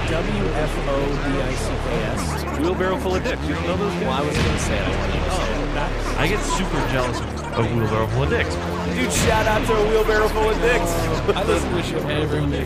WFODICKS. Wheelbarrow Full of Dicks. You don't know those guys? Well, I was going to say it. I wanted to say it. I get super jealous of Wheelbarrow Full of Dicks. Dude, shout out to a Wheelbarrow Full of Dicks. I listen to this shit every day.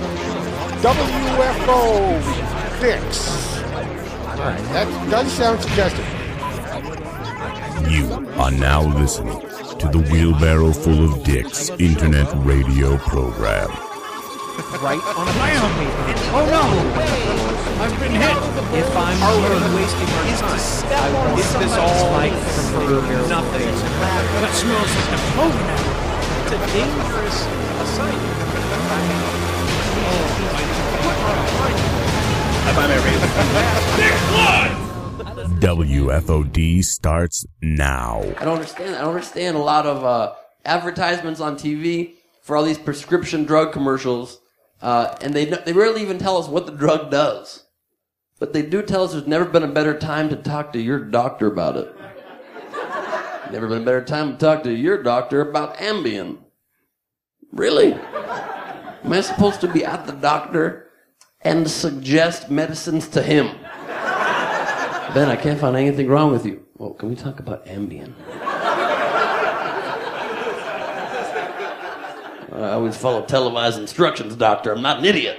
WFO Dicks. All right, that does sound suggestive. You are now listening to the Wheelbarrow Full of Dicks internet radio program. Right on a bam! Oh no! I've been hit! If I'm wasting my time, I will get this all like for nothing. That smells like the Pogan. It's a dangerous assignment. I buy my razor. WFOD starts now. I don't understand a lot of advertisements on TV for all these prescription drug commercials, and they rarely even tell us what the drug does. But they do tell us there's never been a better time to talk to your doctor about it. Never been a better time to talk to your doctor about Ambien. Really? Am I supposed to be at the doctor and suggest medicines to him? Ben, I can't find anything wrong with you. Well, can we talk about Ambien? I always follow televised instructions, doctor. I'm not an idiot.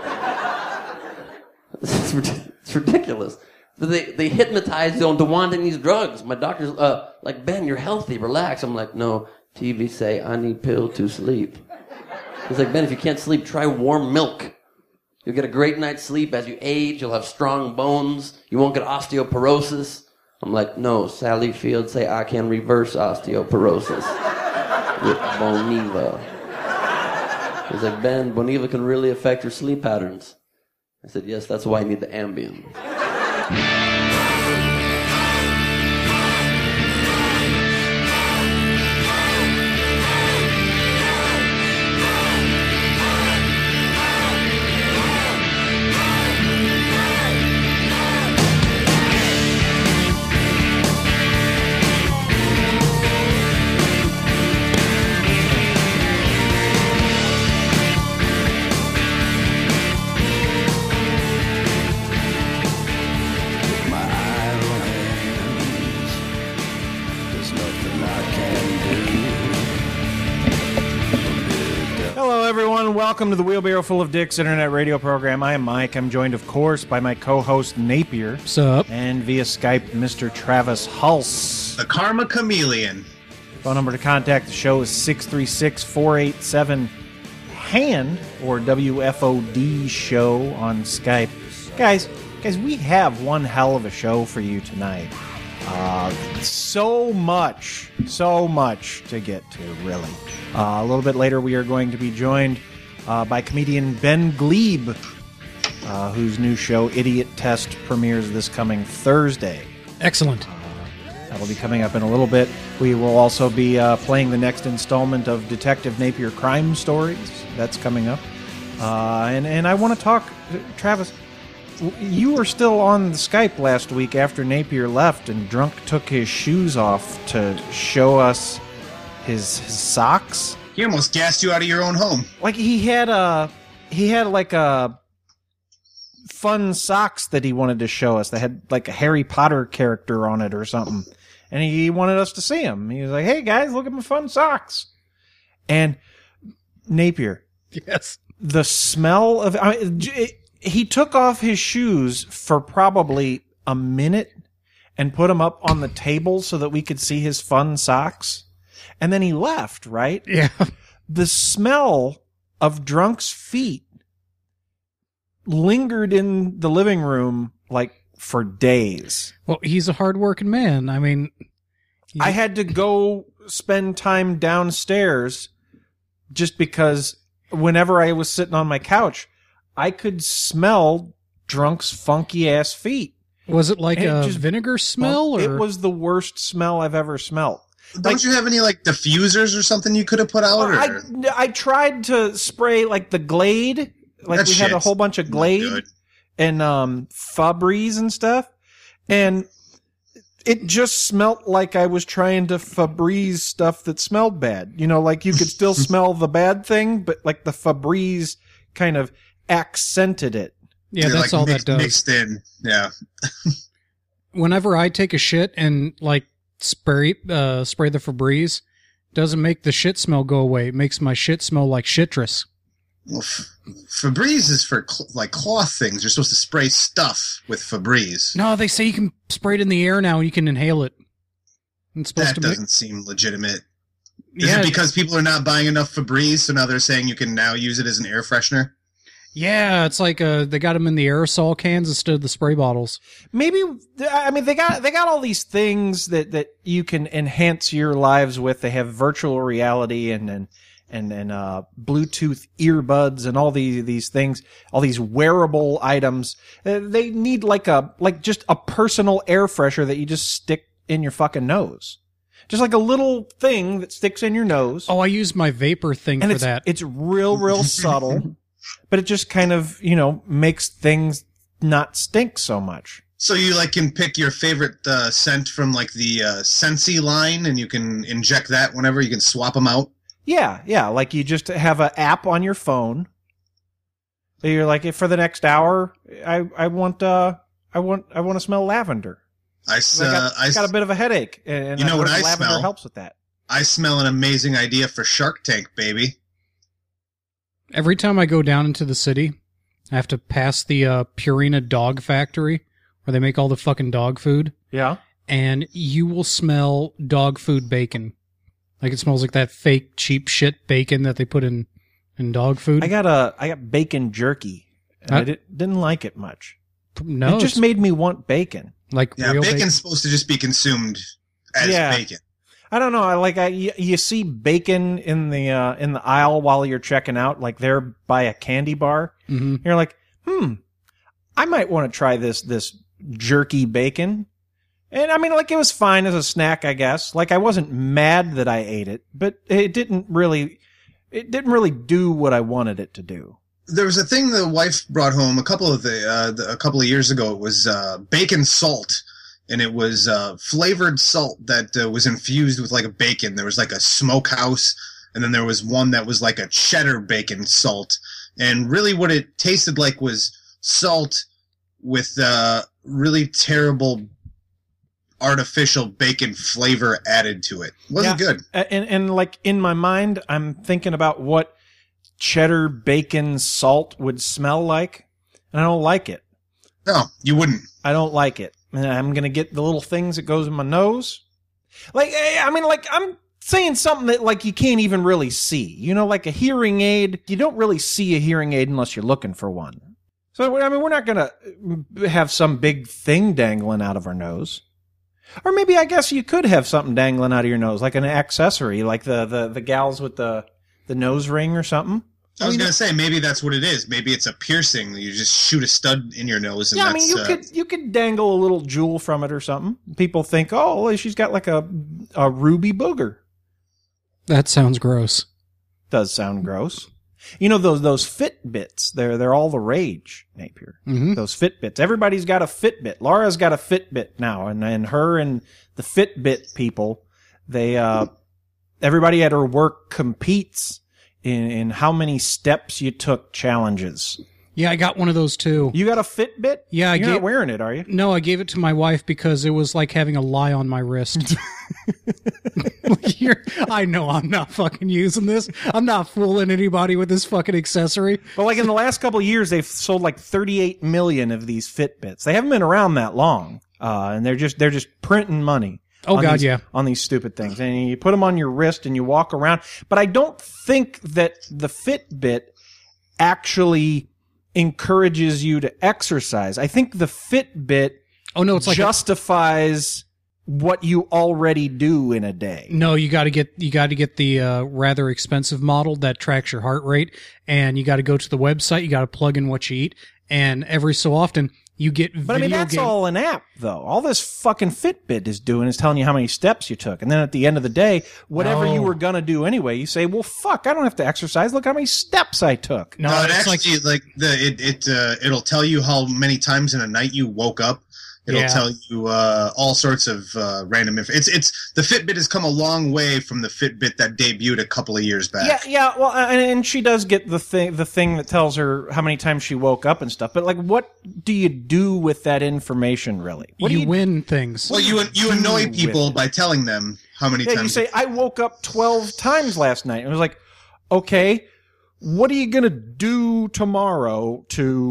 It's ridiculous. They hypnotize you into wanting these drugs. My doctor's like, Ben, you're healthy. Relax. I'm like, no, TV say I need pill to sleep. He's like, Ben, if you can't sleep, try warm milk. You'll get a great night's sleep. As you age, you'll have strong bones. You won't get osteoporosis. I'm like, no, Sally Field say I can reverse osteoporosis with Boniva. He's like, Ben, Boniva can really affect your sleep patterns. I said, yes, that's why I need the Ambien. Welcome to the Wheelbarrow Full of Dicks internet radio program. I am Mike. I'm joined, of course, by my co-host Napier. What's up? And via Skype, Mr. Travis Hulse. The Karma Chameleon. Phone number to contact the show is 636-487-HAND or WFOD show on Skype. Guys, we have one hell of a show for you tonight. So much to get to, really. A little bit later, we are going to be joined by comedian Ben Glebe, whose new show, Idiot Test, premieres this coming Thursday. Excellent. That'll be coming up in a little bit. We will also be playing the next installment of Detective Napier Crime Stories. That's coming up. And I want to talk, Travis, you were still on the Skype last week after Napier left, and Drunk took his shoes off to show us his socks. He almost gassed you out of your own home. Like he had like a fun socks that he wanted to show us that had like a Harry Potter character on it or something. And he wanted us to see them. He was like, "Hey guys, look at my fun socks." And Napier. Yes. The smell of he took off his shoes for probably a minute and put them up on the table so that we could see his fun socks. And then he left, right? Yeah. The smell of Drunk's feet lingered in the living room like for days. Well, he's a hard-working man. I mean, I had to go spend time downstairs just because whenever I was sitting on my couch, I could smell Drunk's funky-ass feet. Was it like a vinegar smell? Or? It was the worst smell I've ever smelled. Don't you have any like diffusers or something you could have put out? I tried to spray like the Glade, like we had a whole bunch of Glade and Febreze and stuff, and it just smelled like I was trying to Febreze stuff that smelled bad. You know, like you could still smell the bad thing, but like the Febreze kind of accented it. Yeah, that's all that does. Mixed in, yeah. Whenever I take a shit and like spray the Febreze, doesn't make the shit smell go away. It makes my shit smell like citrus. Well, Febreze is for like cloth things. You're supposed to spray stuff with Febreze. No, they say you can spray it in the air now and you can inhale it. It's supposed that to doesn't seem legitimate. Is it because people are not buying enough Febreze, so now they're saying you can now use it as an air freshener? Yeah, it's like they got them in the aerosol cans instead of the spray bottles. Maybe, I mean, they got all these things that you can enhance your lives with. They have virtual reality and Bluetooth earbuds and all these things, all these wearable items. They need like just a personal air freshener that you just stick in your fucking nose. Just like a little thing that sticks in your nose. Oh, I use my vapor thing for that. It's real subtle, but it just kind of, makes things not stink so much. So you can pick your favorite scent from like the Scentsy line, and you can inject that whenever. You can swap them out. Yeah. Like you just have an app on your phone. So you're like, for the next hour, I want to smell lavender. I got a bit of a headache, and you know what I lavender smell? Helps with that. I smell an amazing idea for Shark Tank, baby. Every time I go down into the city, I have to pass the Purina dog factory where they make all the fucking dog food. Yeah. And you will smell dog food bacon. Like it smells like that fake cheap shit bacon that they put in dog food. I got bacon jerky. And I didn't like it much. No. It just made me want bacon. Like real bacon's supposed to just be consumed as bacon. I don't know. You see bacon in the aisle while you're checking out, like there by a candy bar. Mm-hmm. You're like, I might want to try this jerky bacon. And I mean, it was fine as a snack, I guess. I wasn't mad that I ate it, but it didn't really do what I wanted it to do. There was a thing the wife brought home a couple of years ago. It was bacon salt, and it was flavored salt that was infused with a bacon. There was a smokehouse, and then there was one that was like a cheddar bacon salt. And really, what it tasted like was salt with really terrible artificial bacon flavor added to it. Wasn't good. And in my mind, I'm thinking about what cheddar bacon salt would smell like, and I don't like it. No, you wouldn't. I don't like it. And I'm going to get the little things that goes in my nose. I'm saying something that you can't even really see. Like a hearing aid. You don't really see a hearing aid unless you're looking for one. So, I mean, we're not going to have some big thing dangling out of our nose. Or maybe I guess you could have something dangling out of your nose, like an accessory, like the gals with the nose ring or something. I was going to say, maybe that's what it is. Maybe it's a piercing. You just shoot a stud in your nose. And you could dangle a little jewel from it or something. People think, oh, she's got like a ruby booger. That sounds gross. Does sound gross. Those Fitbits, they're all the rage, Napier. Mm-hmm. Those Fitbits. Everybody's got a Fitbit. Laura's got a Fitbit now, and her and the Fitbit people, everybody at her work competes in how many steps you took challenges. Yeah, I got one of those too. You got a Fitbit? Yeah, You're not wearing it, are you? No, I gave it to my wife because it was like having a lie on my wrist. I know I'm not fucking using this. I'm not fooling anybody with this fucking accessory. But in the last couple of years, they've sold 38 million of these Fitbits. They haven't been around that long, and they're just printing money. Oh, God, yeah. On these stupid things. And you put them on your wrist and you walk around. But I don't think that the Fitbit actually encourages you to exercise. I think the Fitbit justifies what you already do in a day. No, you got to get the rather expensive model that tracks your heart rate, and you got to go to the website. You got to plug in what you eat, and every so often you get video. But I mean, that's all an app, though. All this fucking Fitbit is doing is telling you how many steps you took, and then at the end of the day, whatever you were gonna do anyway, you say, "Well, fuck, I don't have to exercise. Look how many steps I took." No, it actually it'll tell you how many times in a night you woke up It'll Yeah. tell you all sorts of random info. It's the Fitbit has come a long way from the Fitbit that debuted a couple of years back. Yeah. Well, and she does get the thing that tells her how many times she woke up and stuff. But like, what do you do with that information, really? What do You win things. Well, you annoy with people it? by telling them how many Yeah, times. you say, I woke up 12 times last night. And it was like, okay, what are you going to do tomorrow to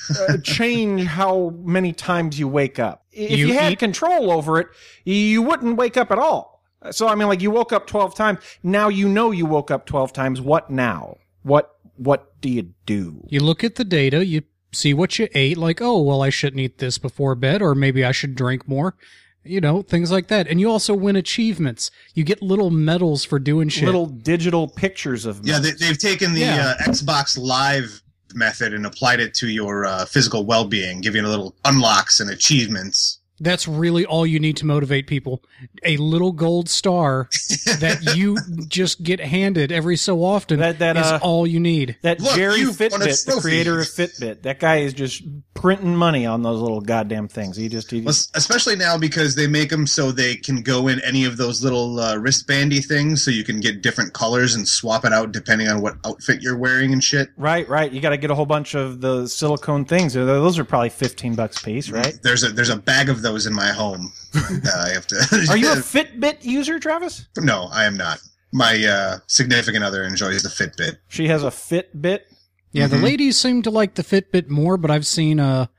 change how many times you wake up? If You you had eat- control over it, you wouldn't wake up at all. So, I mean, like, you woke up 12 times. Now you know you woke up 12 times. What now? What do you do? You look at the data, you see what you ate, like, oh, well, I shouldn't eat this before bed, or maybe I should drink more. You know, things like that. And you also win achievements. You get little medals for doing shit. Little digital pictures of me. Yeah, they've taken the Yeah. Xbox Live method and applied it to your physical well-being, giving you little unlocks and achievements. That's really all you need to motivate people. A little gold star that you just get handed every so often That, is all you need. That Look, Jerry you won a Fitbit, the trophy. creator of Fitbit, that guy is just printing money on those little goddamn things. He just Especially now because they make them so they can go in any of those little wristbandy things, so you can get different colors and swap it out depending on what outfit you're wearing and shit. right. You got to get a whole bunch of the silicone things. Those are probably $15 a piece, right? There's a bag of those in my home. I have to. Are you a Fitbit user, Travis? No, I am not. My significant other enjoys the Fitbit. She has a Fitbit. Yeah, the ladies seem to like the Fitbit more, but I've seen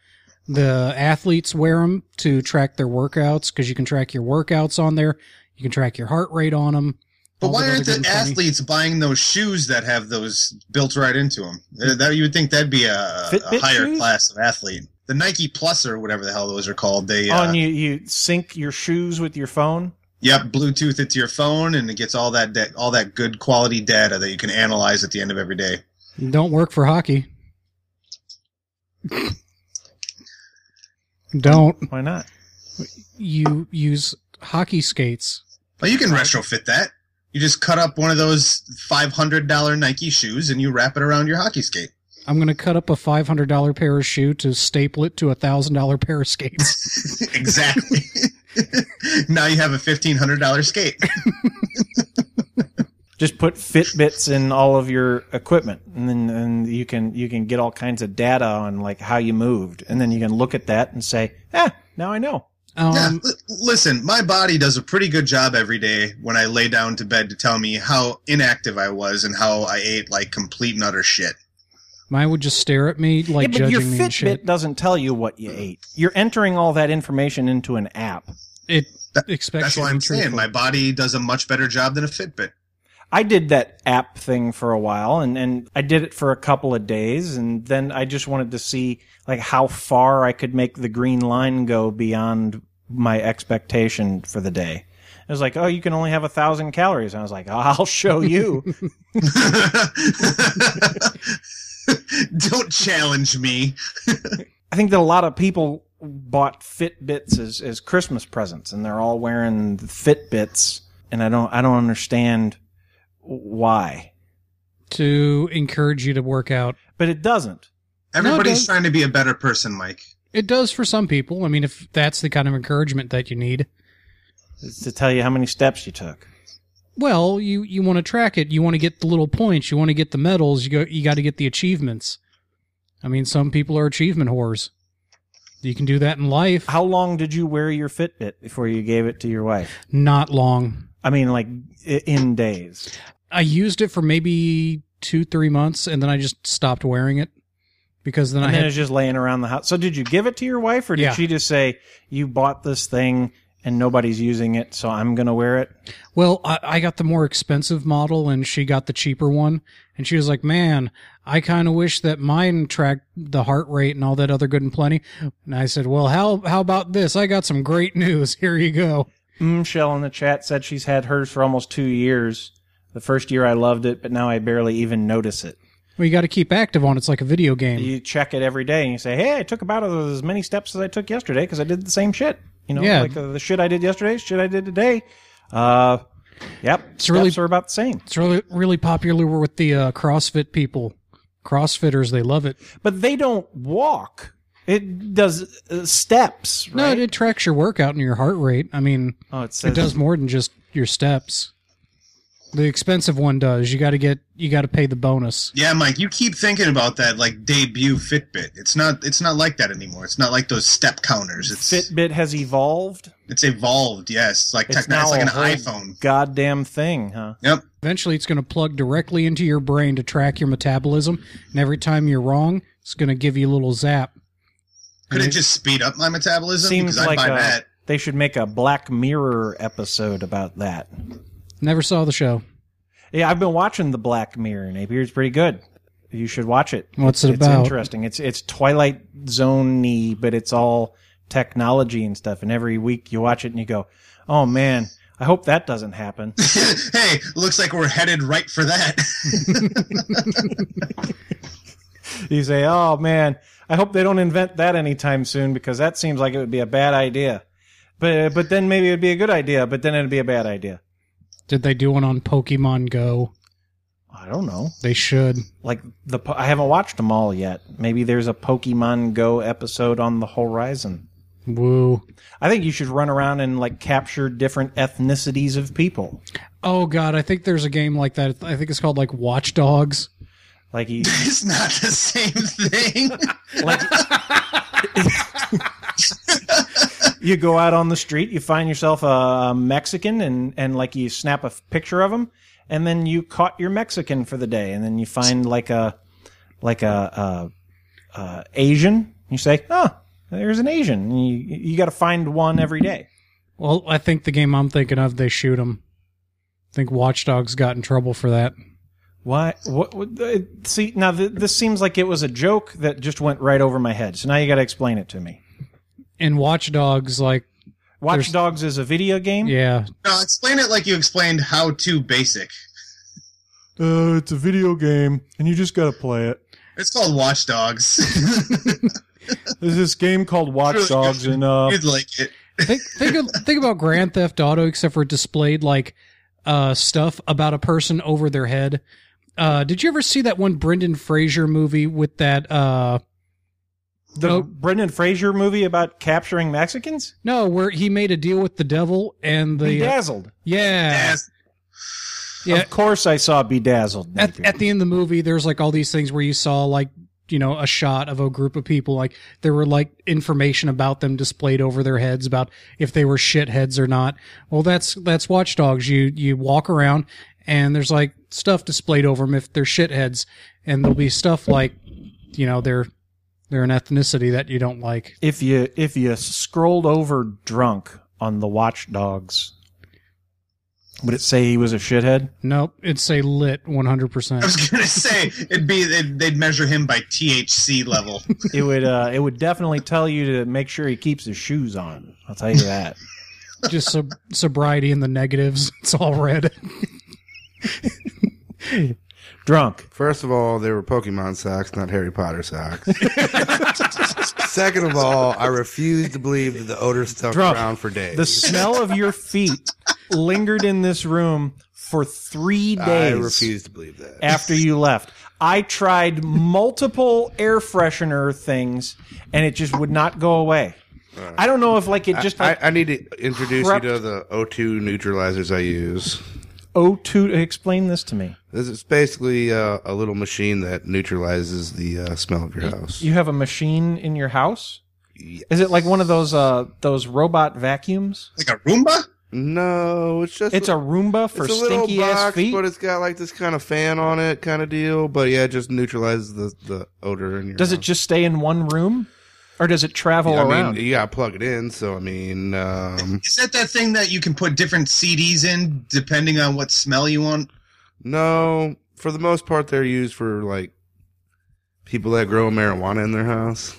the athletes wear them to track their workouts, because you can track your workouts on there. You can track your heart rate on them. But why aren't the athletes buying those shoes that have those built right into them? That you would think that'd be a Fitbit higher shoes? class of athlete. The Nike Plus or whatever the hell those are called. They And you sync your shoes with your phone. Yep, Bluetooth it to your phone, and it gets all that good quality data that you can analyze at the end of every day. Don't work for hockey. Don't. Why not? You use hockey skates. Well, you can retrofit that. You just cut up one of those $500 Nike shoes and you wrap it around your hockey skate. I'm going to cut up a $500 pair of shoe to staple it to a $1,000 pair of skates. Exactly. Now you have a $1,500 skate. Just put Fitbits in all of your equipment, and then you can get all kinds of data on like how you moved, and then you can look at that and say, now I know. Listen, my body does a pretty good job every day when I lay down to bed to tell me how inactive I was and how I ate like complete and utter shit. Mine would just stare at me like but your judging me and shit. Fitbit doesn't tell you what you ate. You're entering all that information into an app. It expects That's you why to be I'm saying truthful. my body does a much better job than a Fitbit. I did that app thing for a while, and I did it for a couple of days, and then I just wanted to see like how far I could make the green line go beyond my expectation for the day. It was like, oh, you can only have 1,000 calories. And I was like, I'll show you. Don't challenge me. I think that a lot of people bought Fitbits as Christmas presents, and they're all wearing Fitbits, and I don't understand why. To encourage you to work out. But it doesn't. Everybody's trying to be a better person, Mike. It does for some people. I mean, if that's the kind of encouragement that you need. It's to tell you how many steps you took. Well, you want to track it. You want to get the little points. You want to get the medals. You got to get the achievements. I mean, some people are achievement whores. You can do that in life. How long did you wear your Fitbit before you gave it to your wife? Not long. I mean, like in days. I used it for maybe 2-3 months, and then I just stopped wearing it because then And I then had. it's just laying around the house. So did you give it to your wife, or did Yeah. she just say, you bought this thing and nobody's using it, so I'm going to wear it? Well, I got the more expensive model, and she got the cheaper one. And she was like, man, I kind of wish that mine tracked the heart rate and all that other good and plenty. And I said, well, how about this? I got some great news. Here you go. Michelle in the chat said she's had hers for almost 2 years. The first year I loved it, but now I barely even notice it. Well, you got to keep active on it. It's like a video game. You check it every day, and you say, hey, I took about as many steps as I took yesterday because I did the same shit. You know, Yeah. like the shit I did yesterday, shit I did today. Yep, steps really- are about the same. It's really, really popular with the CrossFit people. CrossFitters, they love it. But they don't walk It does steps, No, right? it tracks your workout and your heart rate. I mean, it it does more than just your steps. The expensive one does. You got to pay the bonus. Yeah, Mike, you keep thinking about that like debut Fitbit. It's not like that anymore. It's not like those step counters. Fitbit has evolved. It's evolved, yes. Like It's it's now like a an whole iPhone. Goddamn thing, huh? Yep. Eventually, it's going to plug directly into your brain to track your metabolism, and every time you're wrong, it's going to give you a little zap. Could it just speed up my metabolism? Seems because like I'd buy that. they should make a Black Mirror episode about that. Never saw the show. Yeah, I've been watching the Black Mirror, Napier. It's pretty good. You should watch it. What's it It's about? interesting. It's Twilight Zone-y, but it's all technology and stuff. And every week you watch it and you go, "Oh man, I hope that doesn't happen." Hey, looks like we're headed right for that. You say, "Oh man, I hope they don't invent that anytime soon because that seems like it would be a bad idea." But then maybe it would be a good idea, but then it would be a bad idea. Did they do one on Pokemon Go? I don't know. They should. Like I haven't watched them all yet. Maybe there's a Pokemon Go episode on the horizon. Woo. I think you should run around and like capture different ethnicities of people. Oh god, I think there's a game like that. I think it's called like Watch Dogs. Like It's not the same thing. like you go out on the street, you find yourself a Mexican, and like you snap a picture of him, and then you caught your Mexican for the day, and then you find like a Asian. You say, "Oh, there's an Asian." And you got to find one every day. Well, I think the game I'm thinking of, they shoot them. I think Watch Dogs got in trouble for that. Why? See, now this seems like it was a joke that just went right over my head. So now you got to explain it to me. In Watch Dogs, like, Watch Dogs is a video game? yeah, No, explain it like you explained How to Basic. It's a video game, and you just got to play it. It's called Watch Dogs. There's this game called Watch Really Dogs, good. and You'd like it. think about Grand Theft Auto, except for it displayed like stuff about a person over their head. Did you ever see that one Brendan Fraser movie with that? the Brendan Fraser movie about capturing Mexicans? No, where he made a deal with the devil and the Bedazzled. yeah. Yes. Yeah. Of course I saw Bedazzled. At the end of the movie, there's like all these things where you saw like, you know, a shot of a group of people, like there were like information about them displayed over their heads about if they were shitheads or not. Well, that's Watch Dogs. You walk around and there's like stuff displayed over them if they're shitheads, and there'll be stuff like, you know, they're an ethnicity that you don't like. If you scrolled over drunk on the Watch Dogs, would it say he was a shithead? Nope, it'd say lit I 100%. was gonna say they'd measure him by THC level. It would definitely tell you to make sure he keeps his shoes on. I'll tell you that. Just sobriety in the negatives. It's all red. Drunk. First of all, they were Pokemon socks, not Harry Potter socks. Second of all, I refuse to believe that the odor stuck Drunk. around for days. The smell of your feet lingered in this room for 3 days. I refuse to believe that. After you left. I tried multiple air freshener things, and it just would not go away. I don't know if like it just like I need to introduce crept- you to the O2 neutralizers I use. O2. Explain this to me. This is basically a little machine that neutralizes the smell of your house. You have a machine in your house? Yes. Is it like one of those robot vacuums? Like a Roomba? No, it's just It's a Roomba for it's a little stinky ass box, feet. but it's got like this kind of fan on it, kind of deal. But yeah, it just neutralizes the odor in your. Does it house. just stay in one room, or does it travel I around? mean, you gotta plug it in. So I mean, Is that thing that you can put different CDs in depending on what smell you want? no. For the most part, they're used for like people that grow marijuana in their house.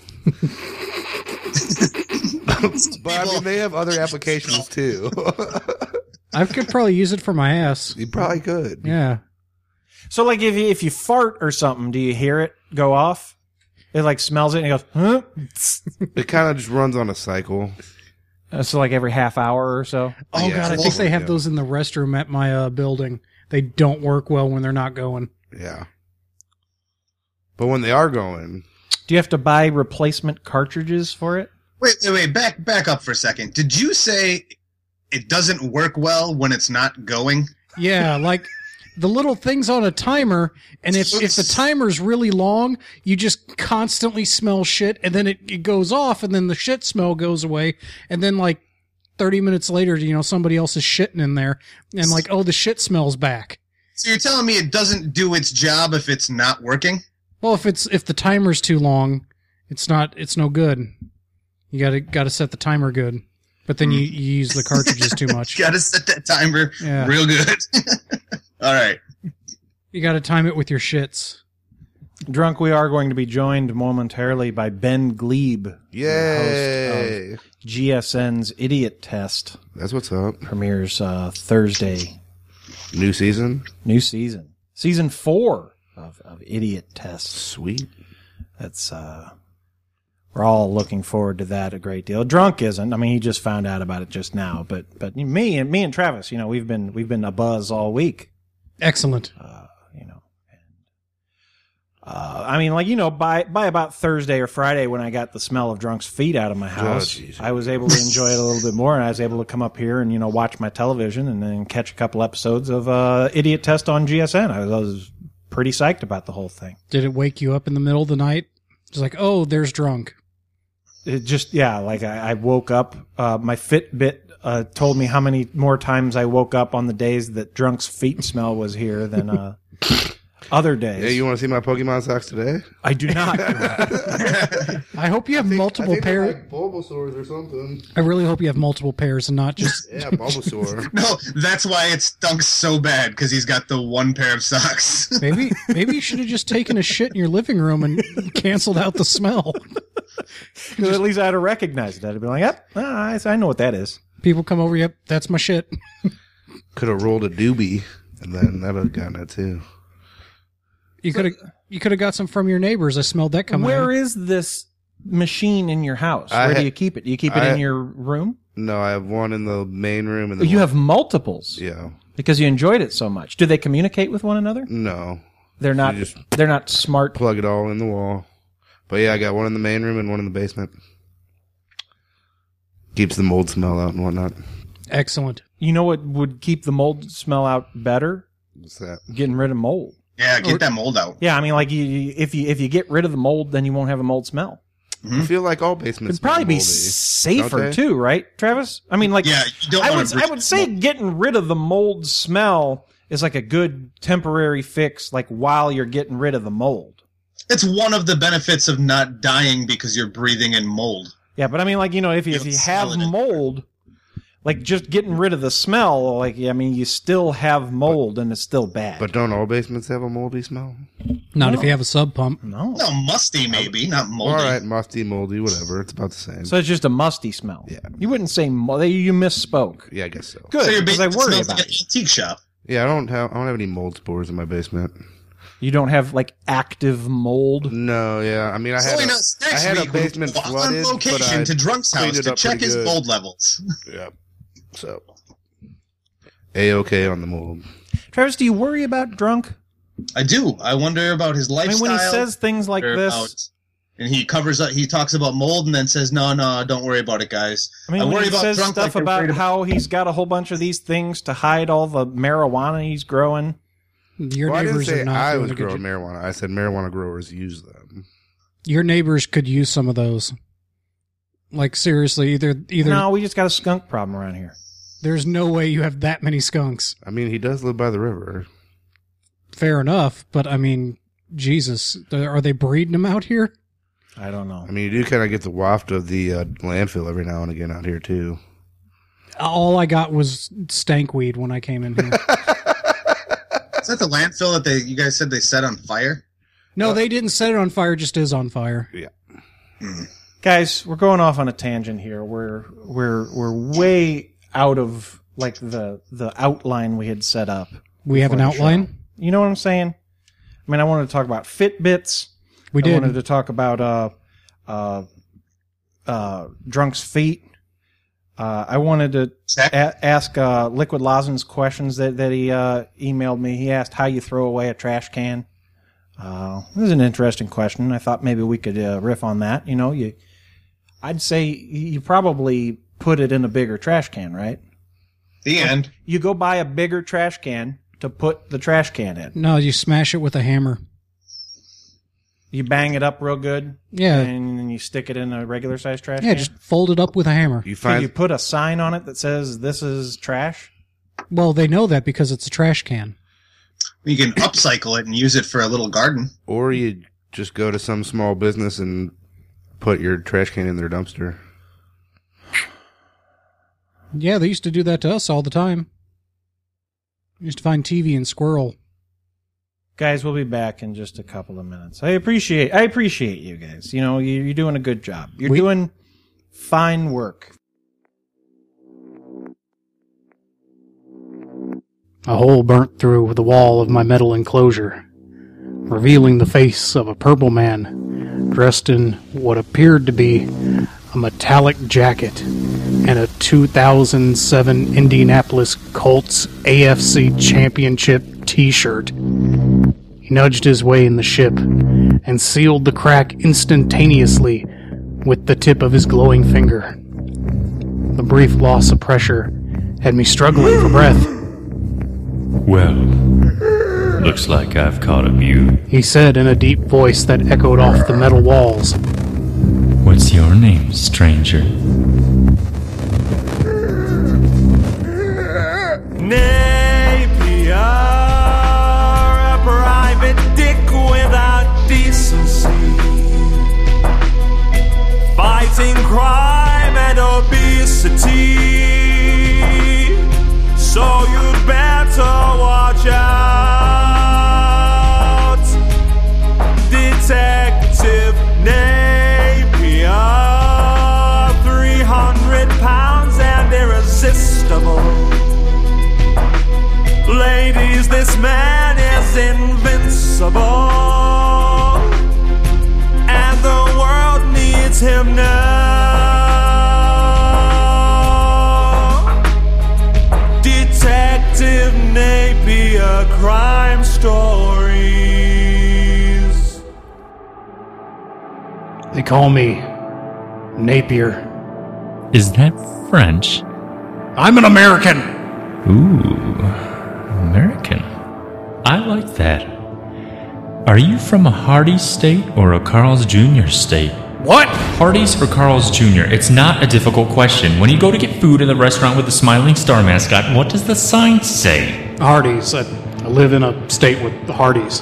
But I mean, they have other applications too. I could probably use it for my ass. You probably could. Yeah. So, like, if you fart or something, do you hear it go off? It like smells it and it goes, huh? It kind of just runs on a cycle. So, like every half hour or so. Oh Yeah. god, I think they have Yeah. those in the restroom at my building. They don't work well when they're not going. Yeah. But when they are going, Do you have to buy replacement cartridges for it? Wait. Back up for a second. Did you say it doesn't work well when it's not going? Yeah, like the little things on a timer, and if the timer's really long, you just constantly smell shit, and then it goes off, and then the shit smell goes away, and then like 30 minutes later, somebody else is shitting in there, and like, oh, the shit smells back. So you're telling me it doesn't do its job if it's not working? Well, if the timer's too long, it's no good. You gotta set the timer good. But then you use the cartridges too much. Gotta set that timer real good. All right. You gotta time it with your shits. Drunk, we are going to be joined momentarily by Ben Glebe, Yay! host of GSN's Idiot Test. That's what's up. Premieres Thursday. New season? New season. Season 4 of Idiot Test. Sweet. That's we're all looking forward to that a great deal. Drunk isn't. I mean, he just found out about it just now. But me and Travis, we've been abuzz all week. Excellent. I mean, by about Thursday or Friday, when I got the smell of Drunk's feet out of my house, I was able to enjoy it a little bit more, and I was able to come up here and watch my television and then catch a couple episodes of Idiot Test on GSN. I was pretty psyched about the whole thing. Did it wake you up in the middle of the night? It's like, oh, there's Drunk. It just, like I woke up, my Fitbit told me how many more times I woke up on the days that Drunk's feet smell was here than other days. Yeah, you want to see my Pokemon socks today? I do not. I hope you have multiple pairs. Like Bulbasaurs or something. I really hope you have multiple pairs and not just... Yeah, Bulbasaur. No, that's why it stunk so bad, because he's got the one pair of socks. Maybe you should have just taken a shit in your living room and canceled out the smell. Because at least I'd have recognized it. I'd be like, yep, I know what that is. People come over, yep, that's my shit. Could have rolled a doobie, and then that would have gotten it too. You could have got some from your neighbors. I smelled that coming out. Where is this machine in your house? Where do you keep it? Do you keep it in your room? No, I have one in the main room. And you have multiples? Yeah. Because you enjoyed it so much. Do they communicate with one another? No. They're not smart. Plug it all in the wall. But yeah, I got one in the main room and one in the basement. Keeps the mold smell out and whatnot. Excellent. You know what would keep the mold smell out better? What's that? Getting rid of mold. Yeah, get that mold out. Yeah, I mean, like if you get rid of the mold, then you won't have a mold smell. I feel like all basements It'd probably be moldy, safer too, right, Travis? I mean, like, yeah, you don't I would say getting rid of the mold smell is like a good temporary fix, like while you're getting rid of the mold. It's one of the benefits of not dying because you're breathing in mold. Yeah, but I mean, like, if you have mold, like just getting rid of the smell, like, I mean, you still have mold and it's still bad. But don't all basements have a moldy smell? Not if you have a sub pump. No, musty maybe, not moldy. All right, musty, moldy, whatever. It's about the same. So it's just a musty smell. Yeah. You wouldn't say you misspoke. Yeah, I guess so. Good, so your because I basement worry smells about like an antique shop. Yeah, I don't have any mold spores in my basement. You don't have like active mold? No, yeah. I mean, I had a basement flooded, on location to Drunk's house to check his mold levels. Yeah. So, A-okay on the mold. Travis, do you worry about Drunk? I do. I wonder about his lifestyle. I mean, when he says things like this, and he covers up, he talks about mold and then says, "No, don't worry about it, guys." I mean, when he says stuff about how he's got a whole bunch of these things to hide all the marijuana he's growing. Your I neighbors didn't say are not I was growing marijuana. I said marijuana growers use them. Your neighbors could use some of those. Like, seriously, either. No, we just got a skunk problem around here. There's no way you have that many skunks. I mean, he does live by the river. Fair enough, but I mean, Jesus, are they breeding them out here? I don't know. I mean, you do kind of get the waft of the landfill every now and again out here, too. All I got was stankweed when I came in here. Is that the landfill that you guys said they set on fire? No, they didn't set it on fire, just is on fire. Yeah. Guys, we're going off on a tangent here. We're way out of like the outline we had set up. We have an outline? You know what I'm saying? I mean, I wanted to talk about Fitbits. We did. I wanted to talk about Drunk's feet. I wanted to ask Liquid Lozenge questions that he emailed me. He asked how you throw away a trash can. This is an interesting question. I thought maybe we could riff on that. I'd say you probably put it in a bigger trash can, right? The end. You go buy a bigger trash can to put the trash can in. No, you smash it with a hammer. You bang it up real good. Yeah. And then you stick it in a regular sized trash Yeah, can. just fold it up with a hammer. So you put a sign on it that says this is trash? Well, they know that because it's a trash can. You can upcycle it and use it for a little garden. Or you just go to some small business and put your trash can in their dumpster. Yeah, they used to do that to us all the time. We used to find TV and squirrel. Guys, we'll be back in just a couple of minutes. I appreciate you guys. You're doing a good job. You're doing fine work. A hole burnt through the wall of my metal enclosure, revealing the face of a purple man dressed in what appeared to be a metallic jacket and a 2007 Indianapolis Colts AFC Championship t-shirt. He nudged his way in the ship and sealed the crack instantaneously with the tip of his glowing finger. The brief loss of pressure had me struggling for breath. Well, looks like I've caught up you. He said in a deep voice that echoed off the metal walls. What's your name, stranger? Napier, a private dick without decency, fighting crime and obesity. So you'd better watch out, Detective Napier. 300 pounds and irresistible. Ladies, this man is invincible, and the world needs him now. Detective Napier, Crime Stories. They call me Napier. Is that French? I'm an American. Ooh, American. I like that. Are you from a Hardee's state or a Carl's Jr. state? What? Hardee's or Carl's Jr.? It's not a difficult question. When you go to get food in the restaurant with the smiling star mascot, what does the sign say? Hardee's. I live in a state with Hardee's.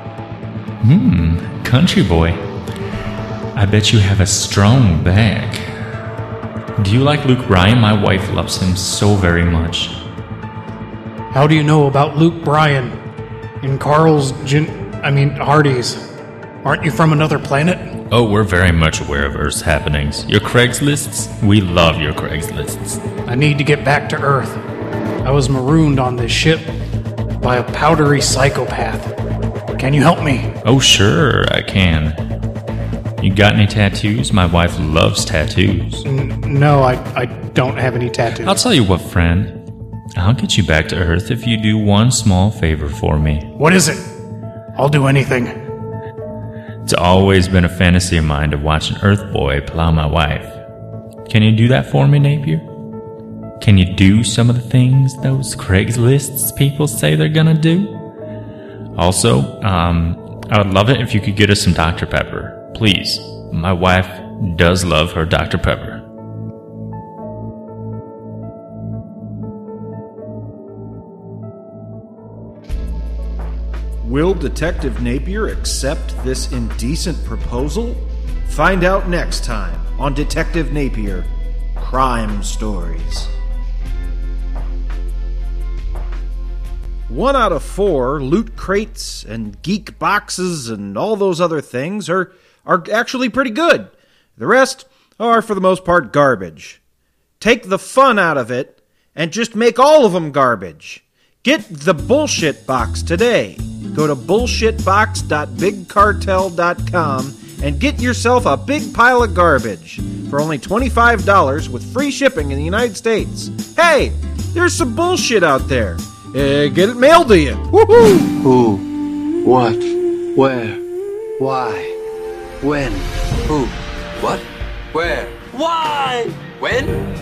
Country boy. I bet you have a strong bag. Do you like Luke Bryan? My wife loves him so very much. How do you know about Luke Bryan in Hardee's? Aren't you from another planet? Oh, we're very much aware of Earth's happenings. Your Craigslists? We love your Craigslists. I need to get back to Earth. I was marooned on this ship by a powdery psychopath. Can you help me? Oh, sure, I can. You got any tattoos? My wife loves tattoos. No, I don't have any tattoos. I'll tell you what, friend. I'll get you back to Earth if you do one small favor for me. What is it? I'll do anything. It's always been a fantasy of mine to watch an Earth boy plow my wife. Can you do that for me, Napier? Can you do some of the things those Craigslists people say they're gonna do? Also, I would love it if you could get us some Dr. Pepper. Please. My wife does love her Dr. Pepper. Will Detective Napier accept this indecent proposal? Find out next time on Detective Napier, Crime Stories. 1 out of 4 loot crates and geek boxes and all those other things are actually pretty good. The rest are, for the most part, garbage. Take the fun out of it and just make all of them garbage. Get the Bullshit Box today. Go to bullshitbox.bigcartel.com and get yourself a big pile of garbage for only $25 with free shipping in the United States. Hey, there's some bullshit out there. Get it mailed to you. Woohoo! Who? What? Where? Why? When? Who? What? Where? Why? When?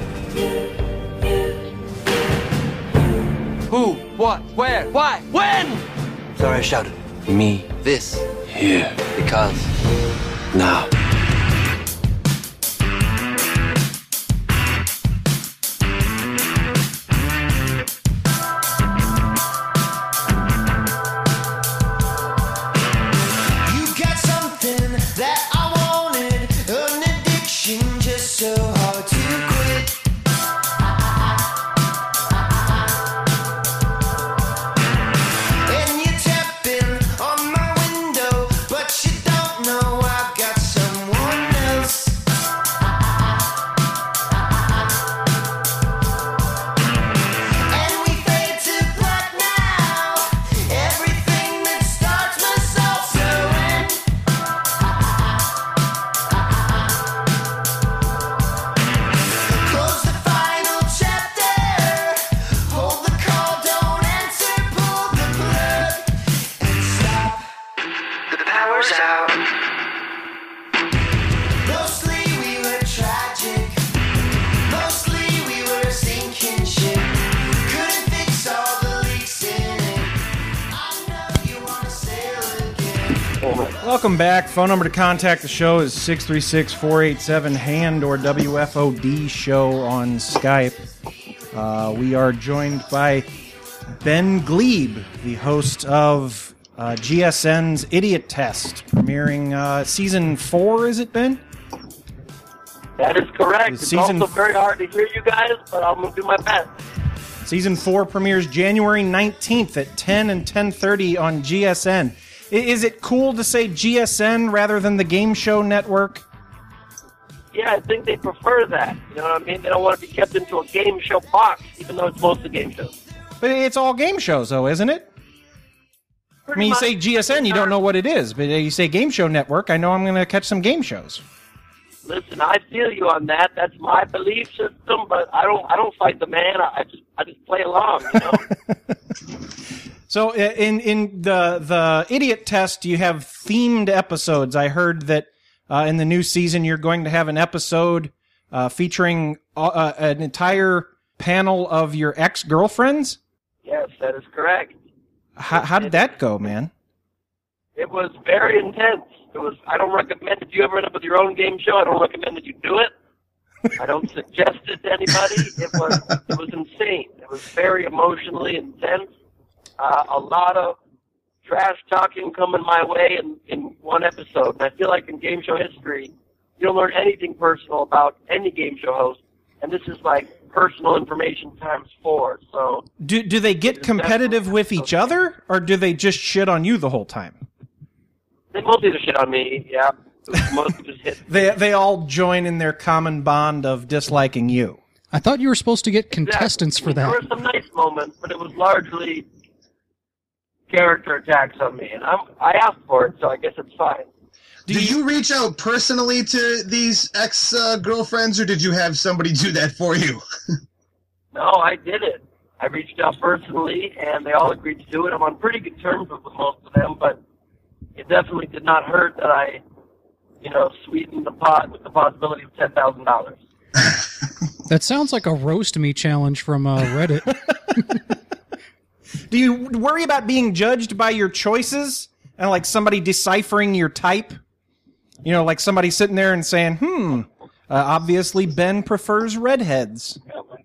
Who? What? Where? Why? When? Sorry, I shouted. Me. This. Here. Because. Now. Welcome back. Phone number to contact the show is 636-487-HAND or WFOD show on Skype. We are joined by Ben Glebe, the host of GSN's Idiot Test, premiering season 4, is it, Ben? That is correct. It's also very hard to hear you guys, but I'm going to do my best. Season 4 premieres January 19th at 10 and 10:30 on GSN. Is it cool to say GSN rather than the Game Show Network? Yeah, I think they prefer that. You know what I mean? They don't want to be kept into a game show box, even though it's mostly game shows. But it's all game shows, though, isn't it? I mean, you say GSN, you don't know what it is. But you say Game Show Network, I know I'm going to catch some game shows. Listen, I feel you on that. That's my belief system, but I don't fight the man. I just play along, you know? So in the Idiot Test, you have themed episodes. I heard that in the new season you're going to have an episode featuring an entire panel of your ex-girlfriends? Yes, that is correct. How did that go, man? It was very intense. I don't recommend it. If you ever end up with your own game show, I don't recommend that you do it. I don't suggest it to anybody. It was insane. It was very emotionally intense. A lot of trash talking coming my way in one episode. And I feel like in game show history, you don't learn anything personal about any game show host. And this is like personal information times 4. So do they get competitive with each other, or do they just shit on you the whole time? They mostly just shit on me, yeah. Mostly just hit. They all join in their common bond of disliking you. I thought you were supposed to get contestants for that. There were some nice moments, but it was largely character attacks on me, and I asked for it, so I guess it's fine. Did you reach out personally to these ex-girlfriends, or did you have somebody do that for you? No, I did it. I reached out personally, and they all agreed to do it. I'm on pretty good terms with most of them, but it definitely did not hurt that I, sweetened the pot with the possibility of $10,000. That sounds like a roast me challenge from Reddit. Do you worry about being judged by your choices and like somebody deciphering your type? Like somebody sitting there and saying, obviously Ben prefers redheads.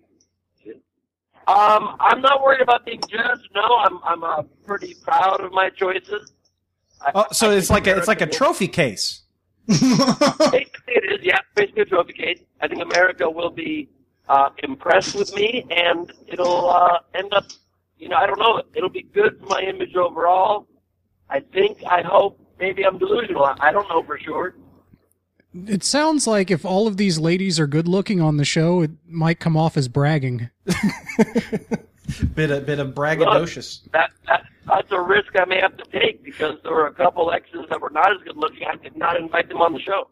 I'm not worried about being judged. No, I'm pretty proud of my choices. So it's like a trophy case. Basically it is, yeah, basically a trophy case. I think America will be impressed with me, and it'll end up, I don't know, it'll be good for my image overall. I hope, maybe I'm delusional. I don't know for sure. It sounds like if all of these ladies are good looking on the show, it might come off as bragging. bit of braggadocious. Look, that's a risk I may have to take, because there were a couple exes that were not as good looking. I did not invite them on the show.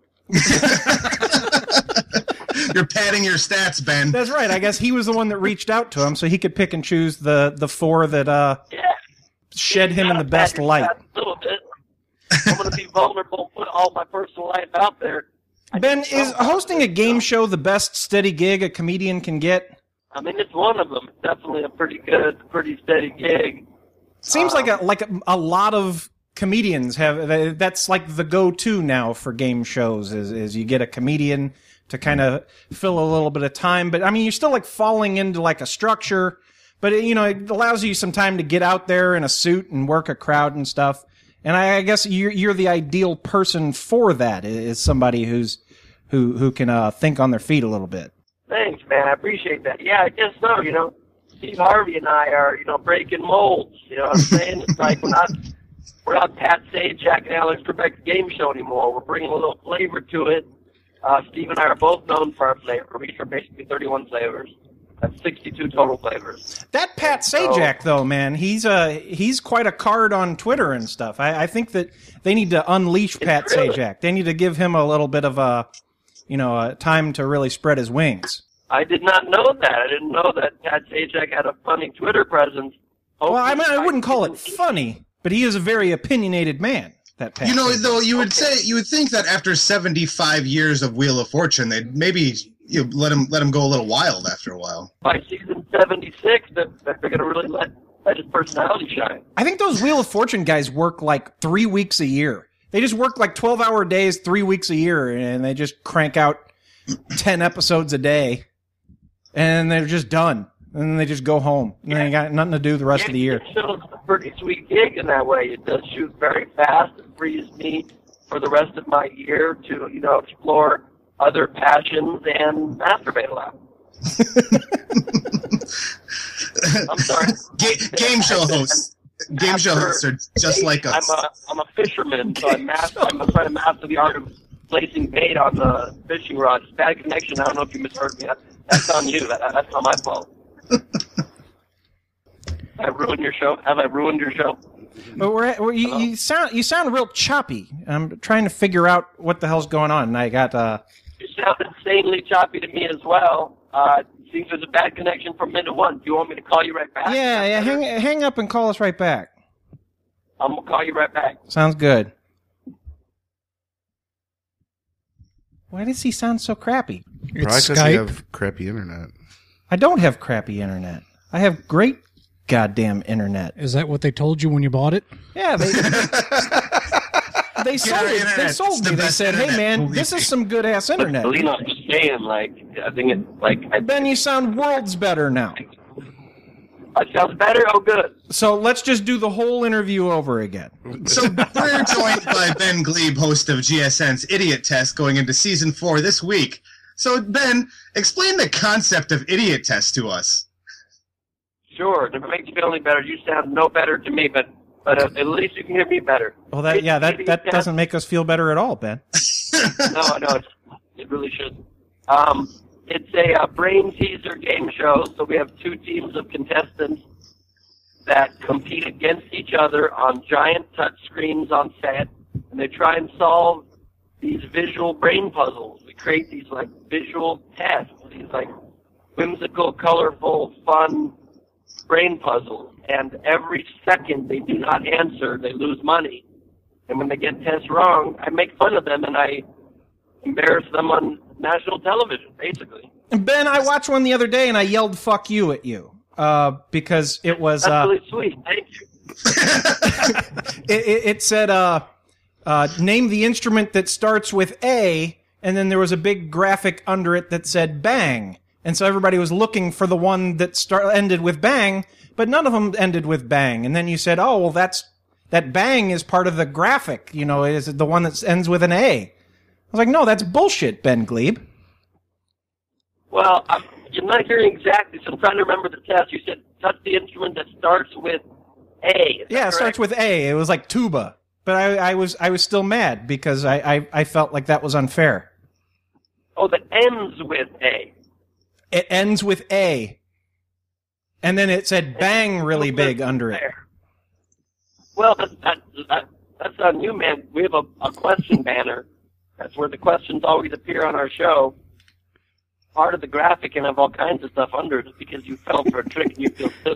You're padding your stats, Ben. That's right. I guess he was the one that reached out to him, so he could pick and choose the 4 that shed him in the best light. A little bit. I'm going to be vulnerable, put all my personal life out there. Ben, is hosting a game show the best steady gig a comedian can get? I mean, it's one of them. It's definitely a pretty steady gig. Seems like a lot of comedians have. That's like the go-to now for game shows. Is you get a comedian to kind of fill a little bit of time, but I mean, you're still like falling into like a structure. But it allows you some time to get out there in a suit and work a crowd and stuff. And I guess you're the ideal person for that. Is somebody who can think on their feet a little bit. Thanks, man. I appreciate that. Yeah, I guess so. Steve Harvey and I are breaking molds. You know what I'm saying? It's like we're not Pat Sajak and Alex Trebek's game show anymore. We're bringing a little flavor to it. Steve and I are both known for our flavor. We are basically 31 flavors. That's 62 total flavors. That Pat Sajak, though, man, he's quite a card on Twitter and stuff. I think that they need to unleash Pat Sajak. They need to give him a little bit of a time to really spread his wings. I did not know that. I didn't know that Pat Sajak had a funny Twitter presence. Well, I wouldn't call it funny, but he is a very opinionated man. That Pat Sajak. Though you would think that after 75 years of Wheel of Fortune, they'd maybe let him go a little wild after a while. By season 76, that they're going to really let his personality shine. I think those Wheel of Fortune guys work like 3 weeks a year. They just work like 12-hour days 3 weeks a year, and they just crank out 10 episodes a day, and they're just done. And then they just go home. And they got nothing to do the rest of the year. It shows a pretty sweet gig in that way. It does shoot very fast. It frees me for the rest of my year to, explore other passions and masturbate a lot. I'm sorry. Game show hosts. Game show hosts are just like us. I'm a fisherman, so I'm trying to master the art of placing bait on the fishing rod. It's bad connection. I don't know if you misheard me. That's on you. That's not my fault. Have I ruined your show? But you sound real choppy. I'm trying to figure out what the hell's going on. And I got You sound insanely choppy to me as well. It seems there's a bad connection from minute one. Do you want me to call you right back? Yeah. Hang up and call us right back. I'm gonna call you right back. Sounds good. Why does he sound so crappy? Probably because you have crappy internet. I don't have crappy internet. I have great goddamn internet. Is that what they told you when you bought it? Yeah, they sold it. They sold me. They said, "Hey, man, this is some good ass internet." I'm just saying, I think it's Ben, you sound worlds better now. It sounds better. Oh, good. So let's just do the whole interview over again. So we're joined by Ben Glebe, host of GSN's Idiot Test, going into season 4 this week. So Ben, explain the concept of Idiot Test to us. Sure. If it makes you feel any better, you sound no better to me, but at least you can hear me better. Well, that doesn't make us feel better at all, Ben. No, it really shouldn't. It's a brain teaser game show, so we have 2 teams of contestants that compete against each other on giant touch screens on set, and they try and solve these visual brain puzzles. We create these visual tests, these whimsical, colorful, fun brain puzzles, and every second they do not answer, they lose money. And when they get tests wrong, I make fun of them and I embarrass them on national television, basically. Ben, I watched one the other day and I yelled "fuck you" at you because it was. That's really sweet. Thank you. it said, "Name the instrument that starts with A," and then there was a big graphic under it that said "bang," and so everybody was looking for the one that ended with "bang," but none of them ended with "bang." And then you said, "Oh, well, that bang is part of the graphic. Is the one that ends with an A." I was like, "No, that's bullshit, Ben Glebe." Well, you're not hearing exactly, so I'm trying to remember the test. You said, touch the instrument that starts with A. Yeah, it starts with A. It was like tuba. But I was still mad because I felt like that was unfair. Oh, that ends with A. It ends with A. And then it said bang really big under it. Well, that's on you, man. We have a question banner. That's where the questions always appear on our show. Part of the graphic can have all kinds of stuff under it because you fell for a trick and you feel silly.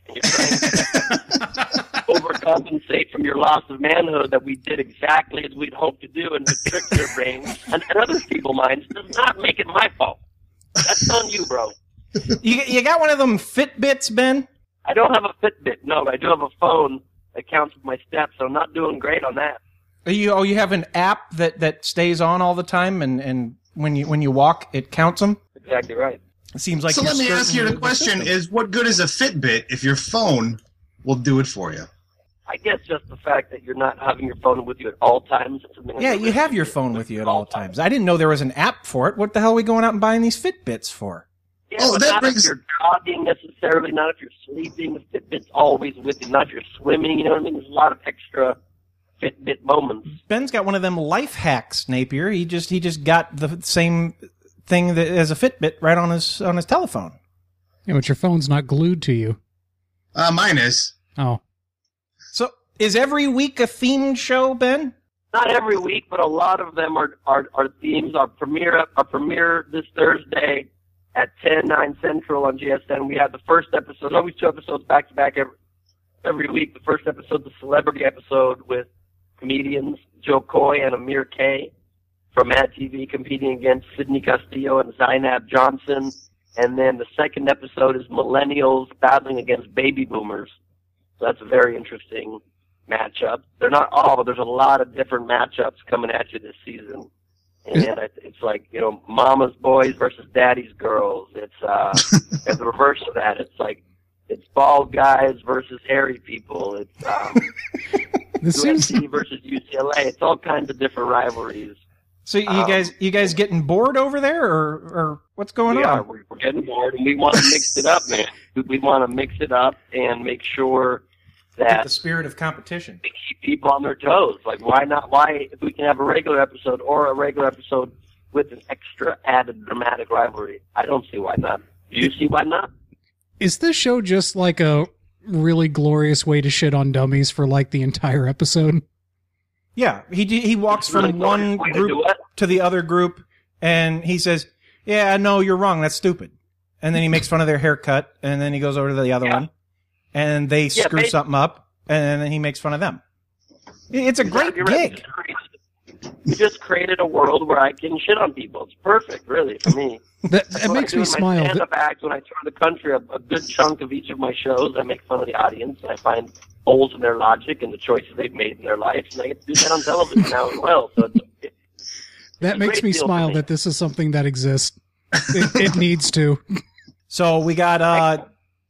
and you're trying to overcompensate from your loss of manhood that we did exactly as we'd hoped to do and to trick your brain and other people's minds does not make it my fault. That's on you, bro. You got one of them Fitbits, Ben? I don't have a Fitbit, no, but I do have a phone that counts with my steps, so I'm not doing great on that. You have an app that stays on all the time, and when you walk, it counts them? Exactly right. It seems like so. Let me ask you the question: is what good is a Fitbit if your phone will do it for you? I guess just the fact that you're not having your phone with you at all times. Yeah, you have your phone with you at all times. I didn't know there was an app for it. What the hell are we going out and buying these Fitbits for? Yeah, but not if you're jogging necessarily, not if you're sleeping. The Fitbit's always with you, not if you're swimming. You know what I mean? There's a lot of extra Fitbit moments. Ben's got one of them life hacks, Napier. He just got the same thing that as a Fitbit right on his telephone. Yeah, but your phone's not glued to you. Mine is. Oh. So is every week a themed show, Ben? Not every week, but a lot of them are themes. Our premiere this Thursday at 10/9 Central on GSN. We have the first episode, always 2 episodes back to back every week. The first episode, the celebrity episode with comedians Joe Coy and Amir K from Mad TV competing against Sidney Castillo and Zainab Johnson. And then the second episode is millennials battling against baby boomers. So that's a very interesting matchup. They're not all, but there's a lot of different matchups coming at you this season. And it's like, you know, mama's boys versus daddy's girls. It's and the reverse of that. It's like, it's bald guys versus hairy people. It's USC versus UCLA. It's all kinds of different rivalries. So you guys getting bored over there, or what's going on? We're getting bored, and we want to mix it up, man. We want to mix it up and make sure that the spirit of competition. We keep people on their toes. Like, why not? Why, if we can have a regular episode or a regular episode with an extra added dramatic rivalry? I don't see why not. Do you see why not? Is this show just like a really glorious way to shit on dummies for like the entire episode? Yeah, he walks from one group to the other group, and he says, "Yeah, no, you're wrong. That's stupid." And then he makes fun of their haircut, and then he goes over to the other one, and they screw something up, and then he makes fun of them. It's a great gig. You just created a world where I can shit on people. It's perfect, really, for me. That makes me smile. My stand-up act, when I tour the country, a good chunk of each of my shows, I make fun of the audience, and I find holes in their logic and the choices they've made in their life, and I get to do that on television now as well. So that makes me smile that this is something that exists. It needs to. So we got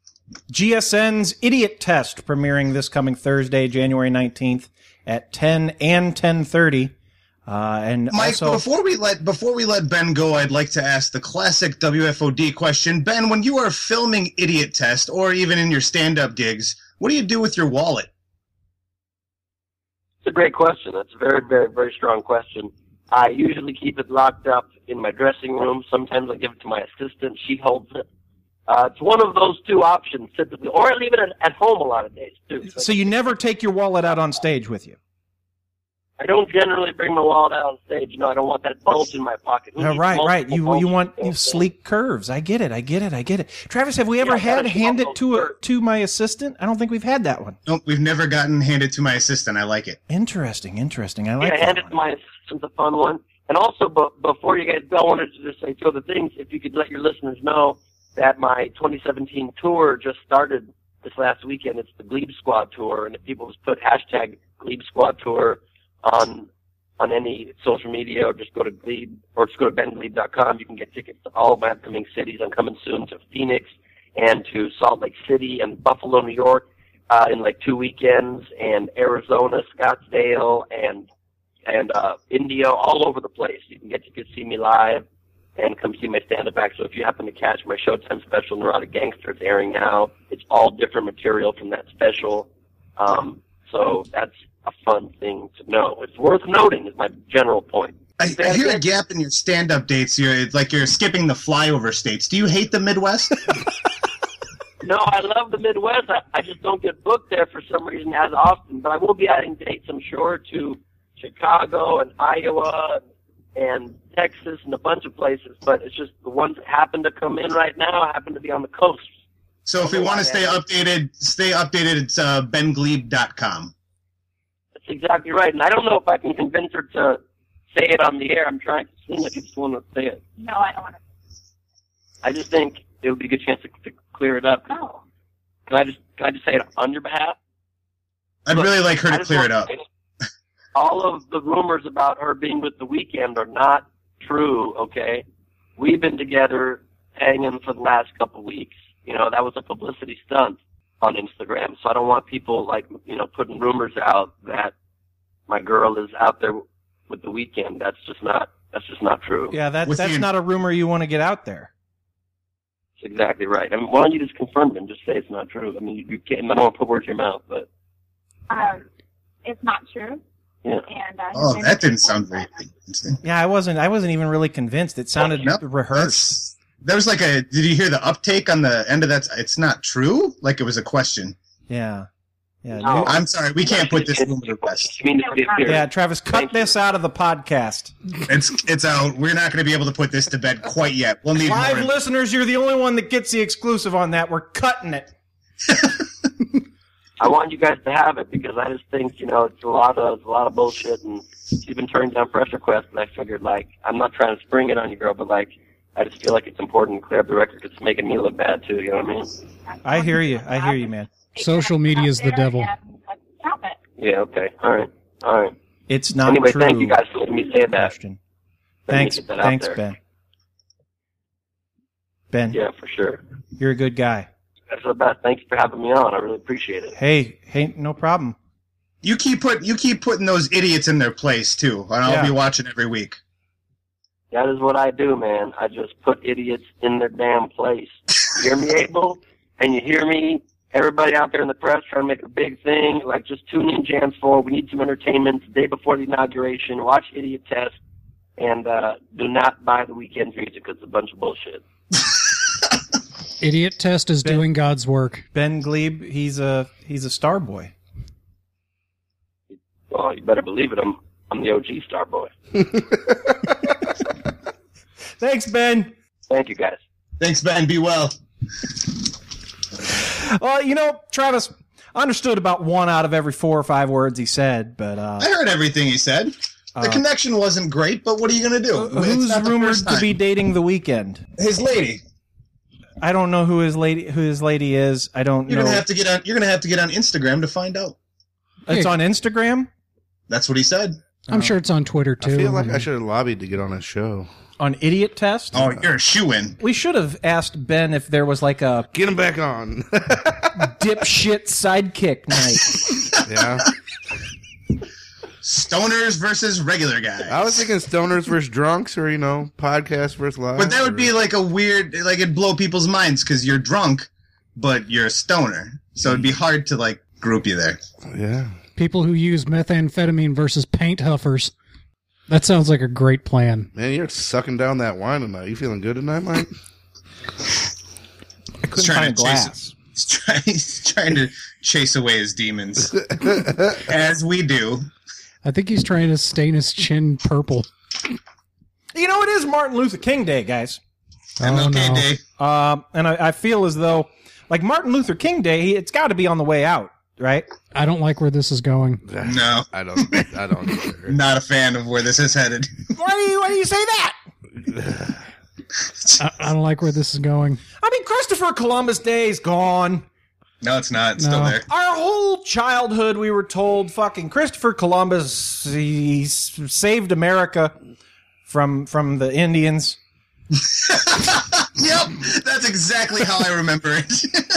GSN's Idiot Test premiering this coming Thursday, January 19th at 10 and 10:30. And Mike, also, before we let Ben go, I'd like to ask the classic WFOD question. Ben, when you are filming Idiot Test or even in your stand-up gigs, what do you do with your wallet? It's a great question. That's a very, very, very strong question. I usually keep it locked up in my dressing room. Sometimes I give it to my assistant. She holds it. It's one of those two options typically, or I leave it at home a lot of days too. So you never take your wallet out on stage with you? I don't generally bring my wallet out on stage. You know, I don't want that bulge in my pocket. Right. You want sleek curves. I get it. Travis, have we ever hand it to my assistant? I don't think we've had that one. Nope, we've never gotten handed to my assistant. I like it. Interesting. I like hand it to my assistant, a fun one. And also, before you guys go, I wanted to just say two other things. If you could let your listeners know that my 2017 tour just started this last weekend. It's the Glebe Squad tour, and if people just put hashtag Glebe Squad tour on any social media, or just go to Glebe, or just go to benglebe.com. You can get tickets to all of my upcoming cities. I'm coming soon to Phoenix and to Salt Lake City and Buffalo, New York, in like 2 weekends, and Arizona, Scottsdale, and India, all over the place. You can get to see me live and come see my stand-up act. So if you happen to catch my Showtime special, Neurotic Gangster, it's airing now. It's all different material from that special. So that's a fun thing to know. It's worth noting is my general point. I hear a gap in your stand-up dates. It's like you're skipping the flyover states. Do you hate the Midwest? No, I love the Midwest. I just don't get booked there for some reason as often. But I will be adding dates, I'm sure, to Chicago and Iowa and Texas and a bunch of places. But it's just the ones that happen to come in right now happen to be on the coast. So if we want to stay updated, it's benglebe.com. That's exactly right. And I don't know if I can convince her to say it on the air. I'm trying to seem like I just want to say it. No, I don't want to. I just think it would be a good chance to clear it up. No. Can I just say it on your behalf? I'd really like her to clear it up. All of the rumors about her being with The Weeknd are not true, okay? We've been together hanging for the last couple of weeks. You know, that was a publicity stunt on Instagram. So I don't want people, like, you know, putting rumors out that my girl is out there with The Weeknd. That's just not true. Yeah, that's not a rumor you want to get out there. That's exactly right. I mean, why don't you just confirm it and just say it's not true? I mean, you can't, I don't want to put words in your mouth, but... It's not true. Yeah. And, that didn't sound very convincing. Yeah, I wasn't even really convinced. It sounded rehearsed. There was like did you hear the uptake on the end of that? It's not true? Like it was a question. Yeah. Yeah. No, I'm sorry. We can't put this rumor to rest. Yeah, Travis, cut this out of the podcast. It's out. We're not going to be able to put this to bed quite yet. We'll need 5 more. listeners. You're the only one that gets the exclusive on that. We're cutting it. I want you guys to have it because I just think, you know, it's a lot of bullshit, and she's been turning down press requests, and I figured, like, I'm not trying to spring it on you, girl, but, like, I just feel like it's important to clear up the record because it's making me look bad, too, you know what I mean? I hear you, man. Social media is the devil. Yeah, okay. All right. It's not anyway, true. Thank you guys for letting me say that. Question. Thanks, Ben. Ben. Yeah, for sure. You're a good guy. That's the best. Thanks for having me on. I really appreciate it. Hey, no problem. You keep putting those idiots in their place too, and I'll be watching every week. That is what I do, man. I just put idiots in their damn place. You hear me, Abel? And you hear me? Everybody out there in the press trying to make a big thing. Like, just tune in Jan 4. We need some entertainment the day before the inauguration. Watch Idiot Test. And do not buy The Weeknd's music because it's a bunch of bullshit. Idiot Test is doing God's work. Ben Glebe, he's a star boy. Well, you better believe it. I'm the OG star boy. Thanks, Ben. Thank you, guys. Thanks, Ben. Be well. Well, you know, Travis, I understood about 1 out of every 4 or 5 words he said, but I heard everything he said. The connection wasn't great, but what are you going to do? Who's rumored to be dating The Weeknd? His lady. I don't know who his lady is. I don't know. You're gonna have to get on Instagram to find out. It's on Instagram? That's what he said. I'm sure it's on Twitter too. I feel like I should have lobbied to get on his show. On Idiot Test? Oh, you're a shoo-in. We should have asked Ben if there was like a get him back on dipshit sidekick night. Yeah. Stoners versus regular guys. I was thinking stoners versus drunks, or podcast versus live. But that would be like a weird, like it'd blow people's minds because you're drunk, but you're a stoner, so it'd be hard to like group you there. Yeah. People who use methamphetamine versus paint huffers. That sounds like a great plan. Man, you're sucking down that wine tonight. You feeling good tonight, Mike? I couldn't find glass. He's trying to chase away his demons, as we do. I think he's trying to stain his chin purple. You know, it is Martin Luther King Day, guys. MLK Day. And I feel as though, like Martin Luther King Day, it's got to be on the way out, right? I don't like where this is going. No, I don't either. Not a fan of where this is headed. Why do you say that? I don't like where this is going. I mean, Christopher Columbus Day is gone. No, it's not. It's still there. Our whole childhood, we were told, fucking Christopher Columbus, he saved America from the Indians. Yep, that's exactly how I remember it.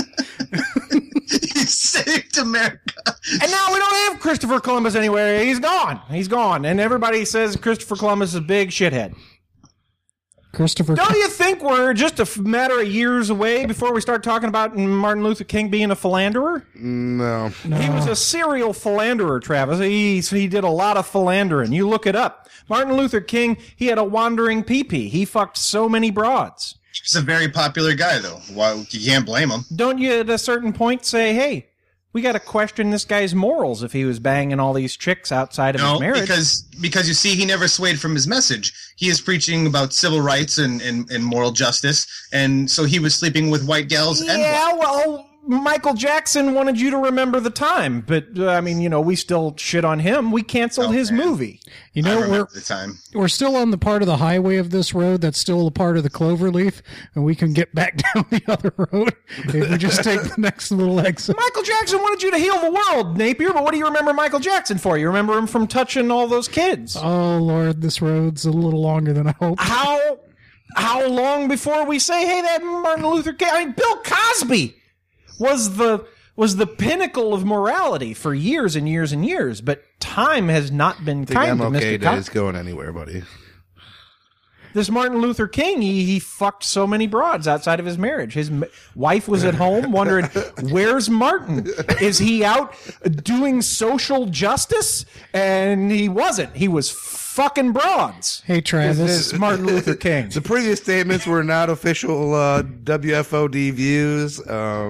He saved America. And now we don't have Christopher Columbus anywhere. He's gone. He's gone. And everybody says Christopher Columbus is a big shithead. Don't you think we're just a matter of years away before we start talking about Martin Luther King being a philanderer? No. He was a serial philanderer, Travis. He did a lot of philandering. You look it up. Martin Luther King, he had a wandering pee-pee. He fucked so many broads. He's a very popular guy, though. Well, you can't blame him. Don't you at a certain point say, hey, We got to question this guy's morals if he was banging all these chicks outside of his marriage. because you see, he never swayed from his message. He is preaching about civil rights and moral justice, and so he was sleeping with white gals. Yeah, well, Michael Jackson wanted you to remember the time, but I mean, you know, we still shit on him. We canceled his movie. You know, we're still on the part of the highway of this road that's still a part of the Cloverleaf, and we can get back down the other road if we just take the next little exit. Michael Jackson wanted you to heal the world, Napier, but what do you remember Michael Jackson for? You remember him from touching all those kids. Oh, Lord, this road's a little longer than I hoped. How long before we say, hey, that Martin Luther King, I mean, Bill Cosby was the pinnacle of morality for years and years and years, but time has not been kind to Mr. MLK Cosby. Day is going anywhere, buddy. This Martin Luther King, he fucked so many broads outside of his marriage. His wife was at home wondering, where's Martin? Is he out doing social justice? And he wasn't. He was fucking broads. Hey, Travis. This is Martin Luther King. The previous statements were not official WFOD views.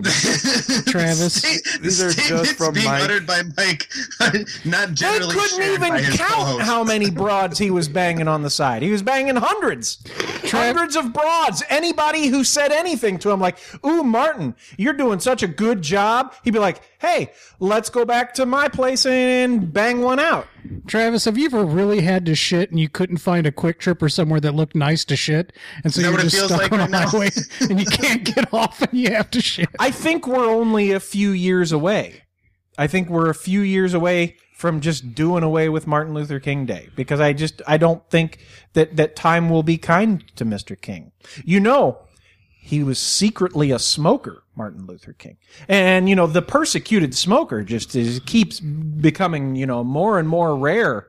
Travis. These are just from being Mike. uttered by Mike, not generally They couldn't shared by even his count co-host. how many broads he was banging on the side. He was banging hundreds. Hundreds of broads. Anybody who said anything to him like, ooh, Martin, you're doing such a good job. He'd be like, hey, let's go back to my place and bang one out. Travis, have you ever really had to shit and you couldn't find a Quick Trip or somewhere that looked nice to shit? And so Is that you're what it just feels stuck like on right a now? highway and you can't get off and you have to shit. I think we're only a few years away. I think we're a few years away from just doing away with Martin Luther King Day, because I don't think that time will be kind to Mr. King. You know, he was secretly a smoker, Martin Luther King. And, you know, the persecuted smoker just keeps becoming, you know, more and more rare.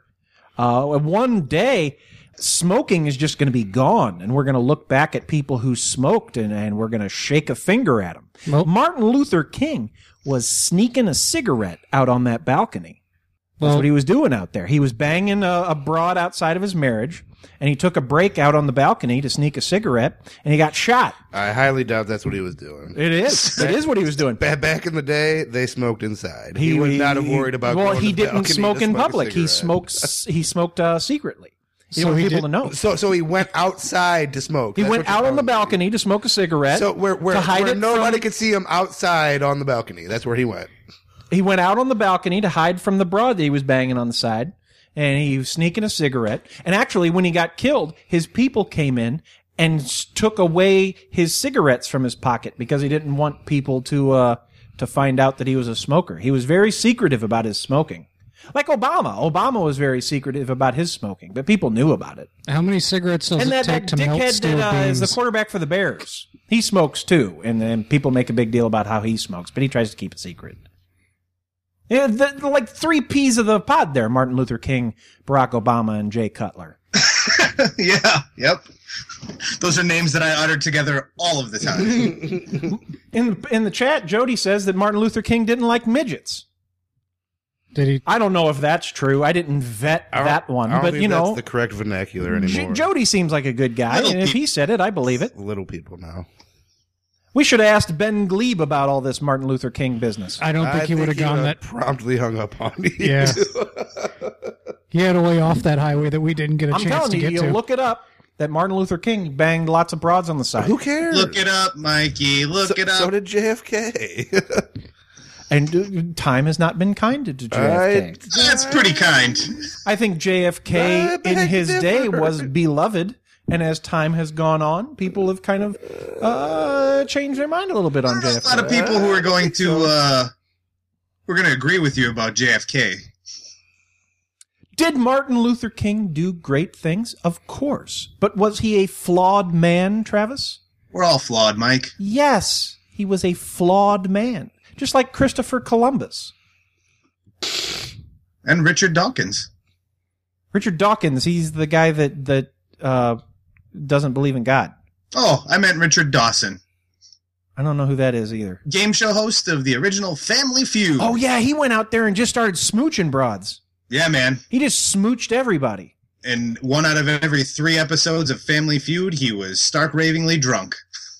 One day, smoking is just going to be gone, and we're going to look back at people who smoked and we're going to shake a finger at them. Nope. Martin Luther King was sneaking a cigarette out on that balcony. That's what he was doing out there. He was banging a broad outside of his marriage, and he took a break out on the balcony to sneak a cigarette, and he got shot. I highly doubt that's what he was doing. It is. It is what he was doing. Back in the day, they smoked inside. He would not have worried about. Well, going he to the didn't balcony smoke to in smoke a public. He cigarette. smoked secretly. He So didn't want he people to know. So he went outside to smoke. He That's went what you're out on the telling me. balcony to smoke a cigarette. So where to hide it nobody from- could see him outside on the balcony. That's where he went. He went out on the balcony to hide from the broad that he was banging on the side, and he was sneaking a cigarette. And actually, when he got killed, his people came in and took away his cigarettes from his pocket because he didn't want people to find out that he was a smoker. He was very secretive about his smoking. Like Obama. Obama was very secretive about his smoking, but people knew about it. How many cigarettes does And it take to melt dickhead steel that is beams? the quarterback for the Bears. He smokes too, and then people make a big deal about how he smokes, but he tries to keep it secret. Yeah, like 3 Ps of the pod there: Martin Luther King, Barack Obama, and Jay Cutler. Yeah, yep. Those are names that I uttered together all of the time. In the chat, Jody says that Martin Luther King didn't like midgets. Did he? I don't know if that's true. I didn't vet that one, I don't but think you know, that's the correct vernacular anymore. Jody seems like a good guy, Little and if people. he said it, I believe it. Little people now. We should have asked Ben Glebe about all this Martin Luther King business. I don't think he would have gone that. Promptly hung up on you. Yeah. He had a way off that highway that we didn't get a I'm chance telling to you, get you to. look it up. That Martin Luther King banged lots of broads on the side. Who cares? Look it up, Mikey. Look it up. So did JFK. And time has not been kind to JFK. That's pretty kind. I think JFK in his day was beloved, and as time has gone on, people have kind of changed their mind a little bit on There's a JFK. lot of people who are going to agree with you about JFK. Did Martin Luther King do great things? Of course. But was he a flawed man, Travis? We're all flawed, Mike. Yes, he was a flawed man. Just like Christopher Columbus. And Richard Dawkins. Richard Dawkins, he's the guy that doesn't believe in God. Oh, I meant Richard Dawson. I don't know who that is either. Game show host of the original Family Feud. Oh, yeah, he went out there and just started smooching broads. Yeah, man. He just smooched everybody. And 1 out of every 3 episodes of Family Feud, he was stark ravingly drunk.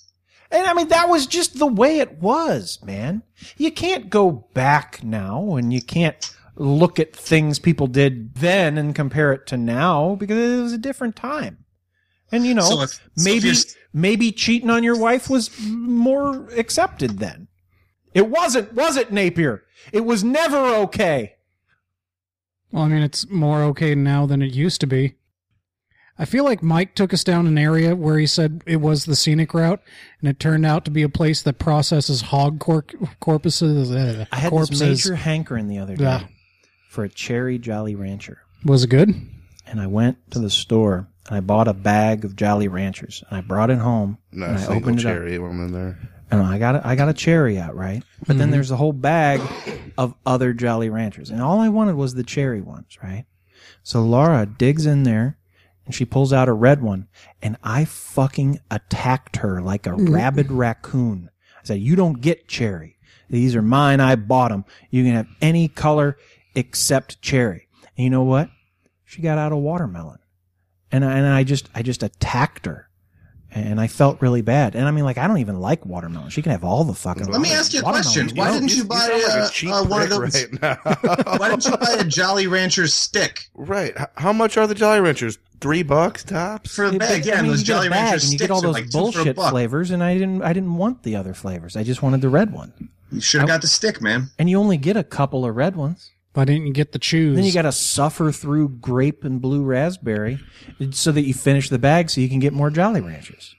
And I mean, that was just the way it was, man. You can't go back now, and you can't look at things people did then and compare it to now, because it was a different time. And, you know, maybe cheating on your wife was more accepted then. It wasn't, was it, Napier? It was never okay. Well, I mean, it's more okay now than it used to be. I feel like Mike took us down an area where he said it was the scenic route, and it turned out to be a place that processes hog corpses. I had this major hankering the other day for a cherry Jolly Rancher. Was it good? And I went to the store, and I bought a bag of Jolly Ranchers, and I brought it home. No, and I opened it up. cherry one in there. And I got a cherry out, right? But then there's a whole bag of other Jolly Ranchers. And all I wanted was the cherry ones, right? So Laura digs in there, and she pulls out a red one, and I fucking attacked her like a rabid raccoon. I said, you don't get cherry. These are mine. I bought them. You can have any color except cherry. And you know what? She got out a watermelon. And I just attacked her. And I felt really bad. And I mean, like, I don't even like watermelon. She can have all the fucking. Let me ask you a question. Why didn't you buy one of those? Right now. Why didn't you buy a Jolly Rancher stick? Right. How much are the Jolly Ranchers? $3 tops for a bag. Yeah, those Jolly Rancher sticks and you get all those are like bullshit flavors. And I didn't want the other flavors. I just wanted the red one. You should have got the stick, man. And you only get a couple of red ones. Why didn't you get the chews? Then you got to suffer through grape and blue raspberry so that you finish the bag so you can get more Jolly Ranchers.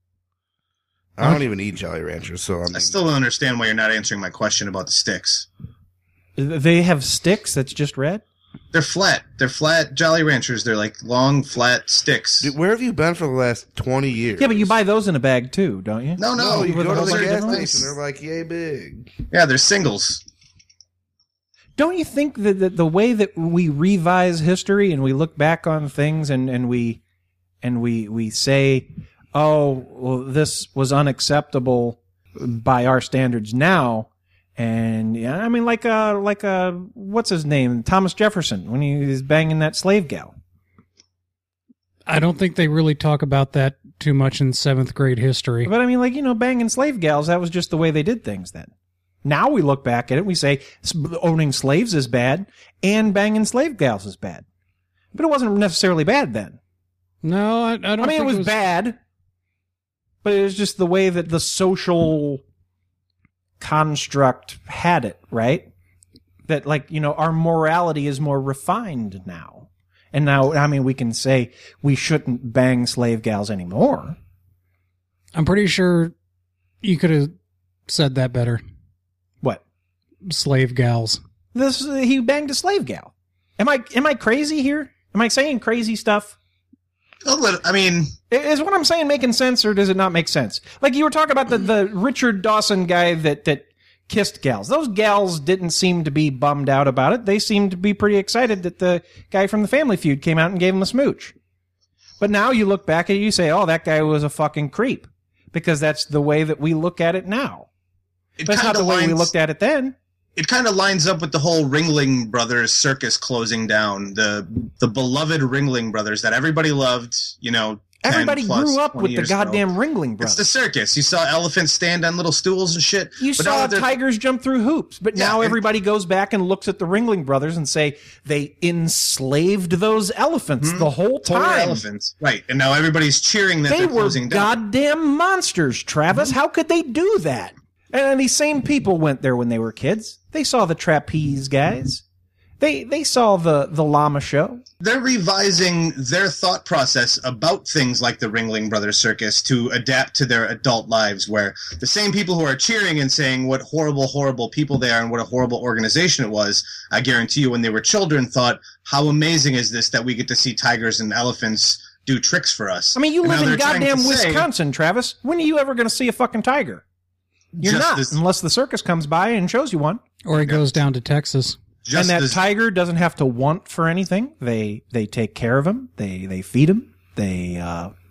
I don't even eat Jolly Ranchers, so I still don't understand why you're not answering my question about the sticks. They have sticks that's just red? They're flat. They're flat Jolly Ranchers. They're like long, flat sticks. Dude, where have you been for the last 20 years? Yeah, but you buy those in a bag too, don't you? No. You go to the gas ones. station, they're like yay big. Yeah, they're singles. Don't you think that the way that we revise history and we look back on things and we say, oh, well, this was unacceptable by our standards now, and yeah, I mean, like what's his name, Thomas Jefferson, when he was banging that slave gal. I don't think they really talk about that too much in 7th grade history. But I mean, like, you know, banging slave gals, that was just the way they did things then. Now we look back at it, we say owning slaves is bad and banging slave gals is bad. But it wasn't necessarily bad then. No, I don't think it was bad, but it was just the way that the social construct had it, right? That, like, you know, our morality is more refined now. And now, I mean, we can say we shouldn't bang slave gals anymore. I'm pretty sure you could have said that better. What? Slave gals. He banged a slave gal. Am I crazy here? Am I saying crazy stuff? I mean, is what I'm saying making sense, or does it not make sense? Like, you were talking about the Richard Dawson guy that kissed gals. Those gals didn't seem to be bummed out about it. They seemed to be pretty excited that the guy from the Family Feud came out and gave him a smooch. But now you look back at it, you say, oh, that guy was a fucking creep. Because that's the way that we look at it now. That's not the way we looked at it then. It kind of lines up with the whole Ringling Brothers circus closing down. The beloved Ringling Brothers that everybody loved, you know. Everybody grew up with the goddamn Ringling It's Brothers. the circus. You saw elephants stand on little stools and shit. You saw tigers jump through hoops. But now everybody goes back and looks at the Ringling Brothers and say they enslaved those elephants the whole time. Poor elephants. Right. And now everybody's cheering that they're closing down. They were goddamn monsters, Travis. How could they do that? And these same people went there when they were kids. They saw the trapeze guys. They saw the llama show. They're revising their thought process about things like the Ringling Brothers Circus to adapt to their adult lives, where the same people who are cheering and saying what horrible, horrible people they are and what a horrible organization it was, I guarantee you when they were children thought, how amazing is this that we get to see tigers and elephants do tricks for us. I mean, you live in goddamn Wisconsin, Travis. When are you ever going to see a fucking tiger? You're not, unless the circus comes by and shows you one. Or it goes down to Texas. And that tiger doesn't have to want for anything. They take care of him. They feed him. They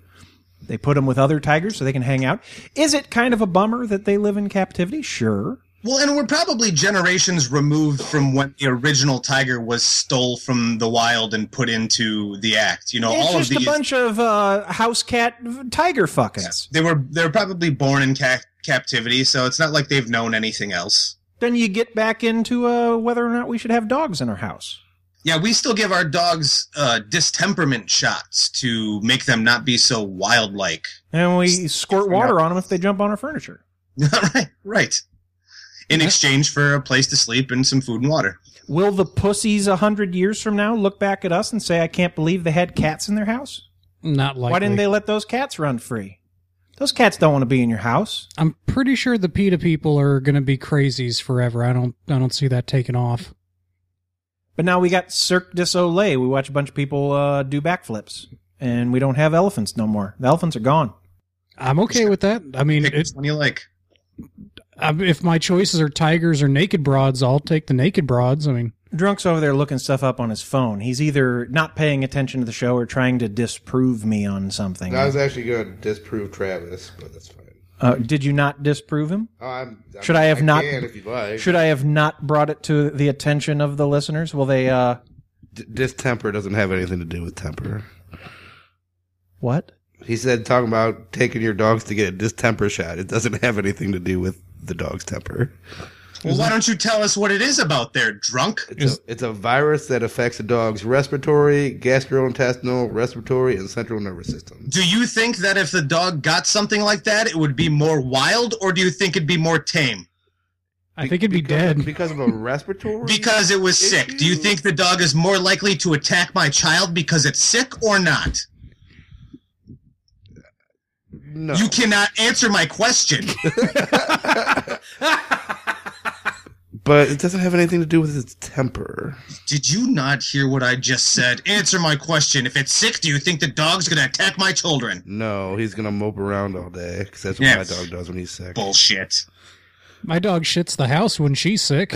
put him with other tigers so they can hang out. Is it kind of a bummer that they live in captivity? Sure. Well, and we're probably generations removed from when the original tiger was stole from the wild and put into the act. You know, It's all just of these. a bunch of house cat tiger fuckings. They were probably born in captivity, so it's not like they've known anything else. Then you get back into whether or not we should have dogs in our house. Yeah, we still give our dogs distemperament shots to make them not be so wild-like. And we squirt water on them if they jump on our furniture. Right. In exchange for a place to sleep and some food and water. Will the pussies 100 years from now look back at us and say, I can't believe they had cats in their house? Not likely. Why didn't they let those cats run free? Those cats don't want to be in your house. I'm pretty sure the PETA people are going to be crazies forever. I don't see that taking off. But now we got Cirque du Soleil. We watch a bunch of people do backflips. And we don't have elephants no more. The elephants are gone. I'm okay with that. I mean, Pick one you like. If my choices are tigers or naked broads, I'll take the naked broads. I mean, Drunk's over there looking stuff up on his phone. He's either not paying attention to the show or trying to disprove me on something. I was actually going to disprove Travis, but that's fine. Did you not disprove him? Should I have not? Can if you'd like. Should I have not brought it to the attention of the listeners? Will they? Distemper doesn't have anything to do with temper. What? He said talking about taking your dogs to get a distemper shot. It doesn't have anything to do with the dog's temper. Well, why don't you tell us what it is about there, drunk? It's a virus that affects a dog's respiratory, gastrointestinal, respiratory, and central nervous system. Do you think that if the dog got something like that, it would be more wild, or do you think it'd be more tame? I think it'd be dead. Because of a respiratory? Because it was sick. Do you think the dog is more likely to attack my child because it's sick or not? No. You cannot answer my question. But it doesn't have anything to do with its temper. Did you not hear what I just said? Answer my question. If it's sick, do you think the dog's going to attack my children? No, he's going to mope around all day, because that's what my dog does when he's sick. Bullshit. My dog shits the house when she's sick.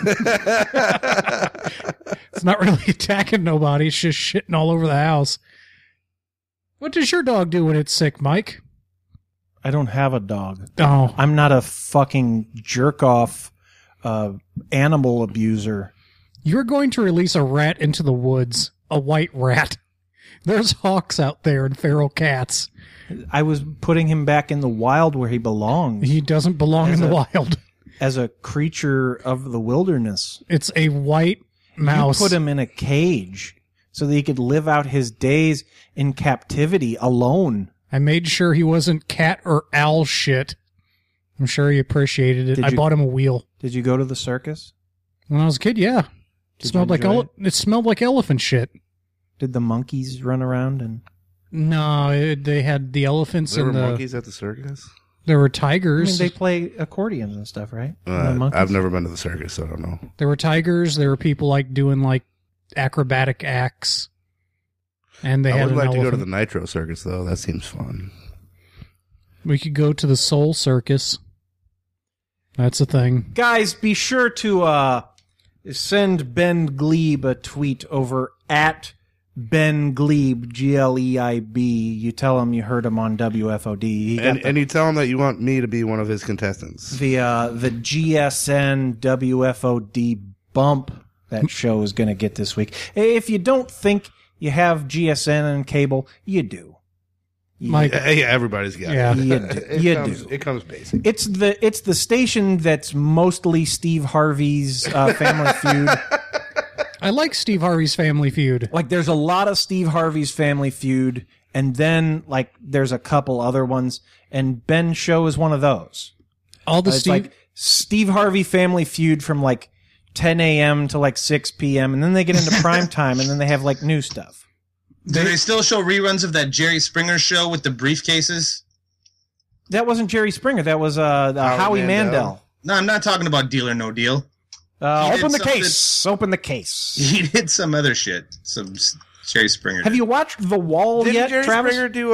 It's not really attacking nobody. It's just shitting all over the house. What does your dog do when it's sick, Mike? I don't have a dog. Oh. I'm not a fucking jerk-off animal abuser. You're going to release a rat into the woods. A white rat. There's hawks out there and feral cats. I was putting him back in the wild where he belongs. He doesn't belong in the wild. As a creature of the wilderness. It's a white mouse. You put him in a cage so that he could live out his days in captivity alone. I made sure he wasn't cat or owl shit. I'm sure he appreciated it. I bought him a wheel. Did you go to the circus? When I was a kid, yeah. It smelled like it smelled like elephant shit. Did the monkeys run around and? No, they had the elephants There and were the monkeys at the circus? There were I tigers. mean, they play accordions and stuff, right? I've never been to the circus, so I don't know. There were tigers. There were people like doing like acrobatic acts. And they I had would an like to go to elephant. the Nitro Circus, though. That seems fun. We could go to the Soul Circus. That's a thing. Guys, be sure to send Ben Glebe a tweet over at Ben Glebe, Gleib. You tell him you heard him on WFOD. And you tell him that you want me to be one of his contestants. The GSN WFOD bump that show is going to get this week. If you don't think you have GSN and cable, you do. Mike, yeah, everybody's got Yeah. it. You do. It comes basic. It's the station that's mostly Steve Harvey's Family Feud. I like Steve Harvey's Family Feud. Like, there's a lot of Steve Harvey's Family Feud, and then like there's a couple other ones, and Ben's show is one of those. All the It's like Steve Harvey Family Feud from like 10 a.m. to like 6 p.m., and then they get into prime time, and then they have like new stuff. Do they still show reruns of that Jerry Springer show with the briefcases? That wasn't Jerry Springer. That was Howie Mandel. No, I'm not talking about Deal or No Deal. Open the case. Open the case. He did some other shit. Some Jerry Springer. Have you watched The Wall Didn't yet, Jerry Travis? Springer do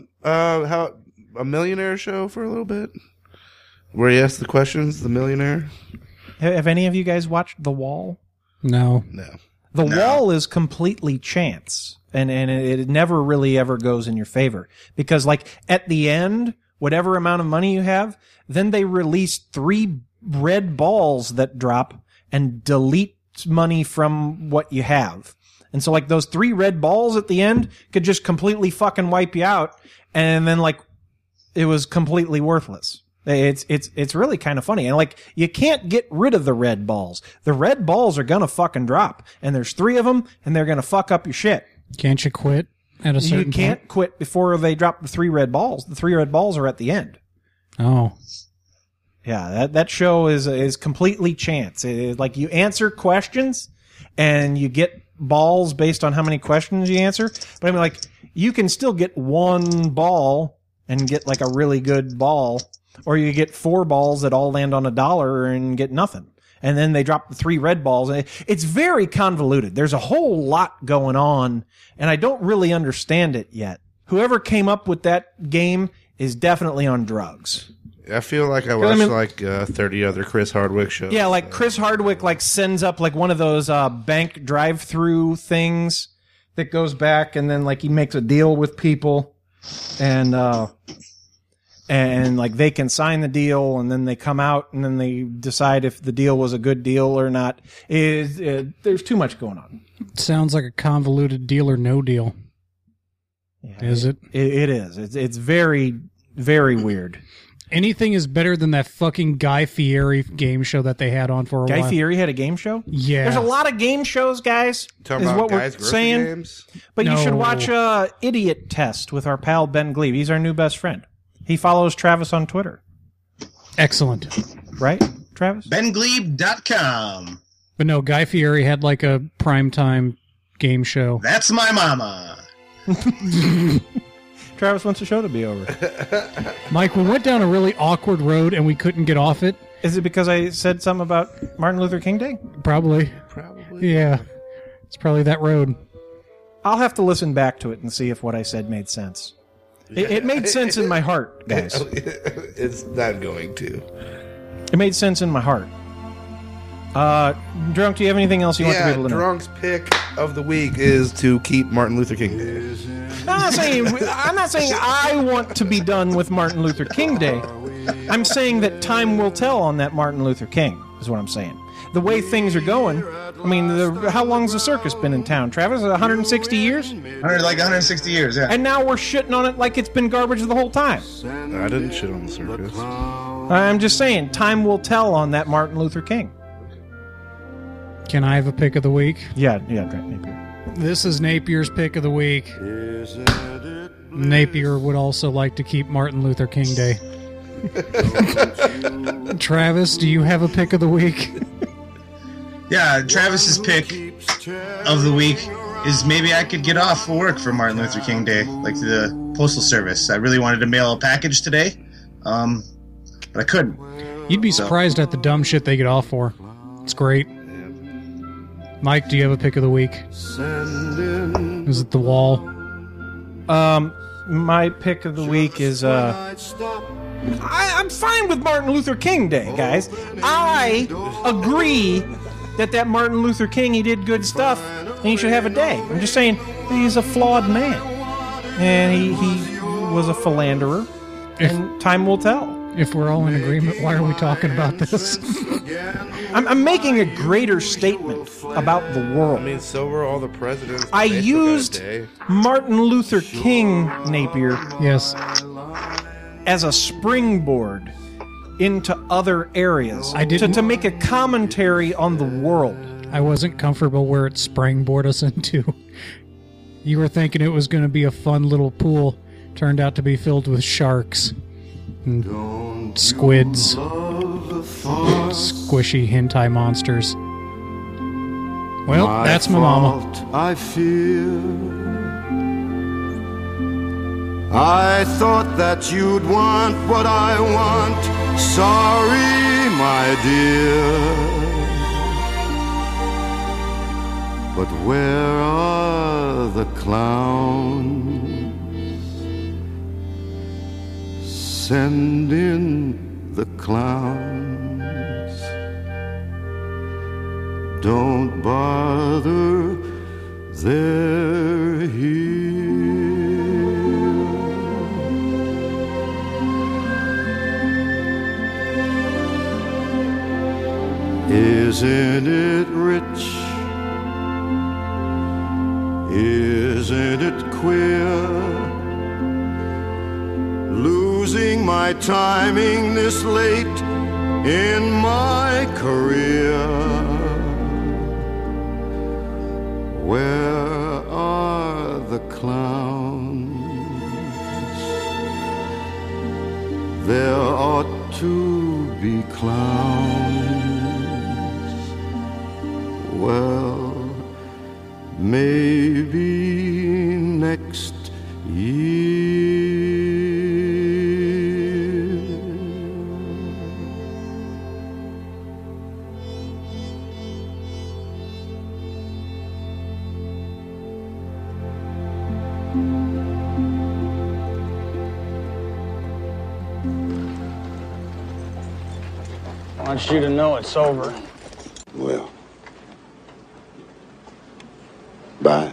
a millionaire show for a little bit? Where he asked the questions, the millionaire? Have any of you guys watched The Wall? No. The Wall is completely chance. And it never really ever goes in your favor. Because, like, at the end, whatever amount of money you have, then they release 3 red balls that drop and delete money from what you have. And so like those 3 red balls at the end could just completely fucking wipe you out. And then like it was completely worthless. It's really kind of funny. And like you can't get rid of the red balls. The red balls are going to fucking drop. And there's 3 of them and they're going to fuck up your shit. Can't you quit at a certain You can't quit before they drop the 3 red balls. The 3 red balls are at the end. Oh. Yeah, that show is completely chance. Like you answer questions and you get balls based on how many questions you answer. But I mean, like you can still get 1 ball and get like a really good ball, or you get 4 balls that all land on $1 and get nothing. And then they drop the 3 red balls. It's very convoluted. There's a whole lot going on, and I don't really understand it yet. Whoever came up with that game is definitely on drugs. I feel like I watched 30 other Chris Hardwick shows. Yeah, like Chris Hardwick like sends up like one of those bank drive-through things that goes back, and then like he makes a deal with people, and like they can sign the deal, and then they come out, and then they decide if the deal was a good deal or not. There's too much going on. Sounds like a convoluted Deal or No Deal. Yeah, is it? It is. It's very, very weird. Anything is better than that fucking Guy Fieri game show that they had on for a while. Guy Fieri had a game show? Yeah. There's a lot of game shows, guys. Talking is about what guys' we're grocery saying. games? But you should No. watch Idiot Test with our pal Ben Glebe. He's our new best friend. He follows Travis on Twitter. Excellent. Right, Travis? BenGlebe.com. But no, Guy Fieri had like a primetime game show. That's my mama. Travis wants the show to be over. Mike, we went down a really awkward road and we couldn't get off it. Is it because I said something about Martin Luther King Day? Probably. Yeah. It's probably that road. I'll have to listen back to it and see if what I said made sense. It made sense in my heart, guys. It's not going to. It made sense in my heart. Drunk, do you have anything else you want the people to know? Drunk's pick of the week is to keep Martin Luther King Day. I'm not saying I want to be done with Martin Luther King Day. I'm saying that time will tell on that Martin Luther King, is what I'm saying. The way things are going, I mean, how long's the circus been in town, Travis? 160 years? 160 years, yeah. And now we're shitting on it like it's been garbage the whole time. I didn't shit on the circus. I'm just saying, time will tell on that Martin Luther King. Can I have a pick of the week? Yeah, Napier. This is Napier's pick of the week. Napier would also like to keep Martin Luther King Day. Travis, do you have a pick of the week? Yeah, Travis's pick of the week is maybe I could get off work for Martin Luther King Day, like the Postal Service. I really wanted to mail a package today, but I couldn't. You'd be surprised at the dumb shit they get off for. It's great. Mike, do you have a pick of the week? Is it The Wall? My pick of the week is I'm fine with Martin Luther King Day, guys. I agree that Martin Luther King, he did good stuff, and he should have a day. I'm just saying he's a flawed man, and he was a philanderer, and time will tell. If we're all in agreement, why are we talking about this? I'm making a greater statement about the world. I mean, so were all the presidents. I used Martin Luther King, Napier, yes, as a springboard into other areas to make a commentary on the world. I wasn't comfortable where it springboarded us into. You were thinking it was going to be a fun little pool. Turned out to be filled with sharks and squids, squishy hentai monsters. Well, that's my mama. I fear I thought that you'd want what I want. Sorry, my dear. But where are the clowns? Send in the clowns. Don't bother, they're here. Isn't it rich? Isn't it queer? Losing my timing this late in my career. Where are the clowns? There ought to be clowns. Well, maybe next year. I want you to know it's over. Well, bye.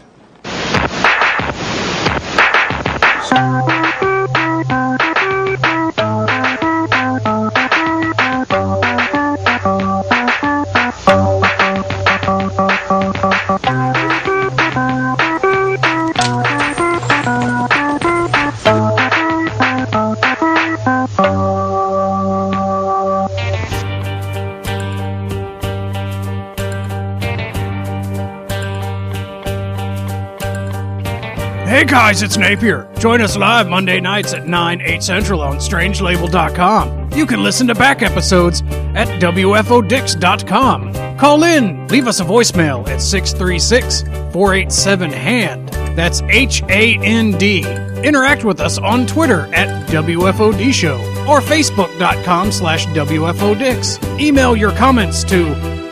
Hey guys, it's Napier. Join us live Monday nights at 9, 8 Central on strangelabel.com. You can listen to back episodes at WFODix.com. Call in, leave us a voicemail at 636-487-HAND. That's HAND. Interact with us on Twitter at WFOD Show or Facebook.com/WFODix. Email your comments to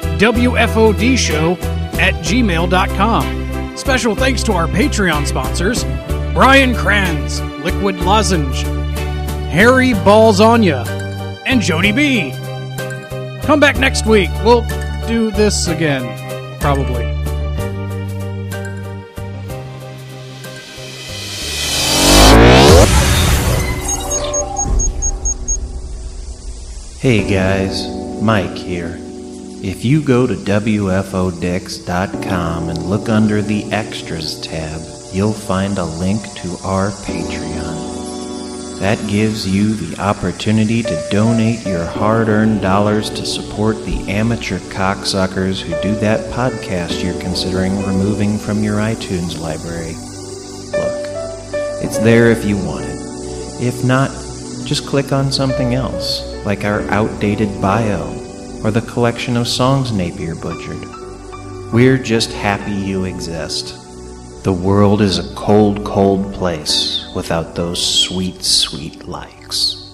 WFODshow@gmail.com. Special thanks to our Patreon sponsors, Brian Kranz, Liquid Lozenge, Harry Balzania, and Jody B. Come back next week. We'll do this again, probably. Hey guys, Mike here. If you go to WFODix.com and look under the Extras tab, you'll find a link to our Patreon. That gives you the opportunity to donate your hard-earned dollars to support the amateur cocksuckers who do that podcast you're considering removing from your iTunes library. Look, it's there if you want it. If not, just click on something else, like our outdated bio, or the collection of songs Napier butchered. We're just happy you exist. The world is a cold, cold place without those sweet, sweet likes.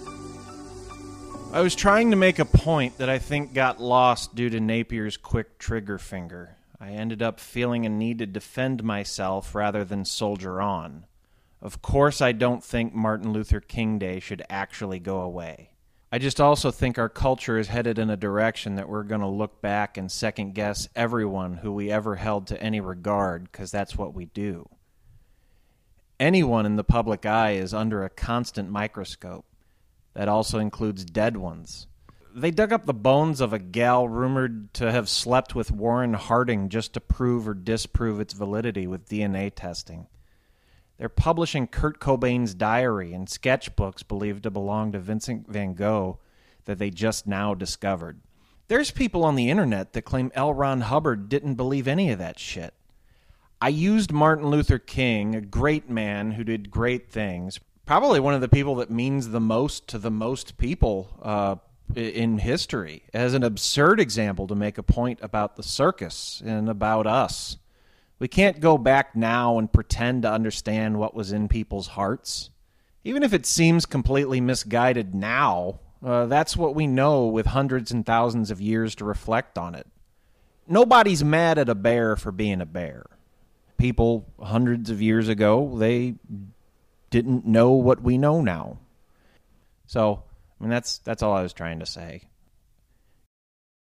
I was trying to make a point that I think got lost due to Napier's quick trigger finger. I ended up feeling a need to defend myself rather than soldier on. Of course, I don't think Martin Luther King Day should actually go away. I just also think our culture is headed in a direction that we're going to look back and second-guess everyone who we ever held to any regard, because that's what we do. Anyone in the public eye is under a constant microscope. That also includes dead ones. They dug up the bones of a gal rumored to have slept with Warren Harding just to prove or disprove its validity with DNA testing. They're publishing Kurt Cobain's diary and sketchbooks believed to belong to Vincent van Gogh that they just now discovered. There's people on the internet that claim L. Ron Hubbard didn't believe any of that shit. I used Martin Luther King, a great man who did great things, probably one of the people that means the most to the most people in history, as an absurd example to make a point about the circus and about us. We can't go back now and pretend to understand what was in people's hearts. Even if it seems completely misguided now, that's what we know with hundreds and thousands of years to reflect on it. Nobody's mad at a bear for being a bear. People hundreds of years ago, they didn't know what we know now. So, I mean, that's all I was trying to say.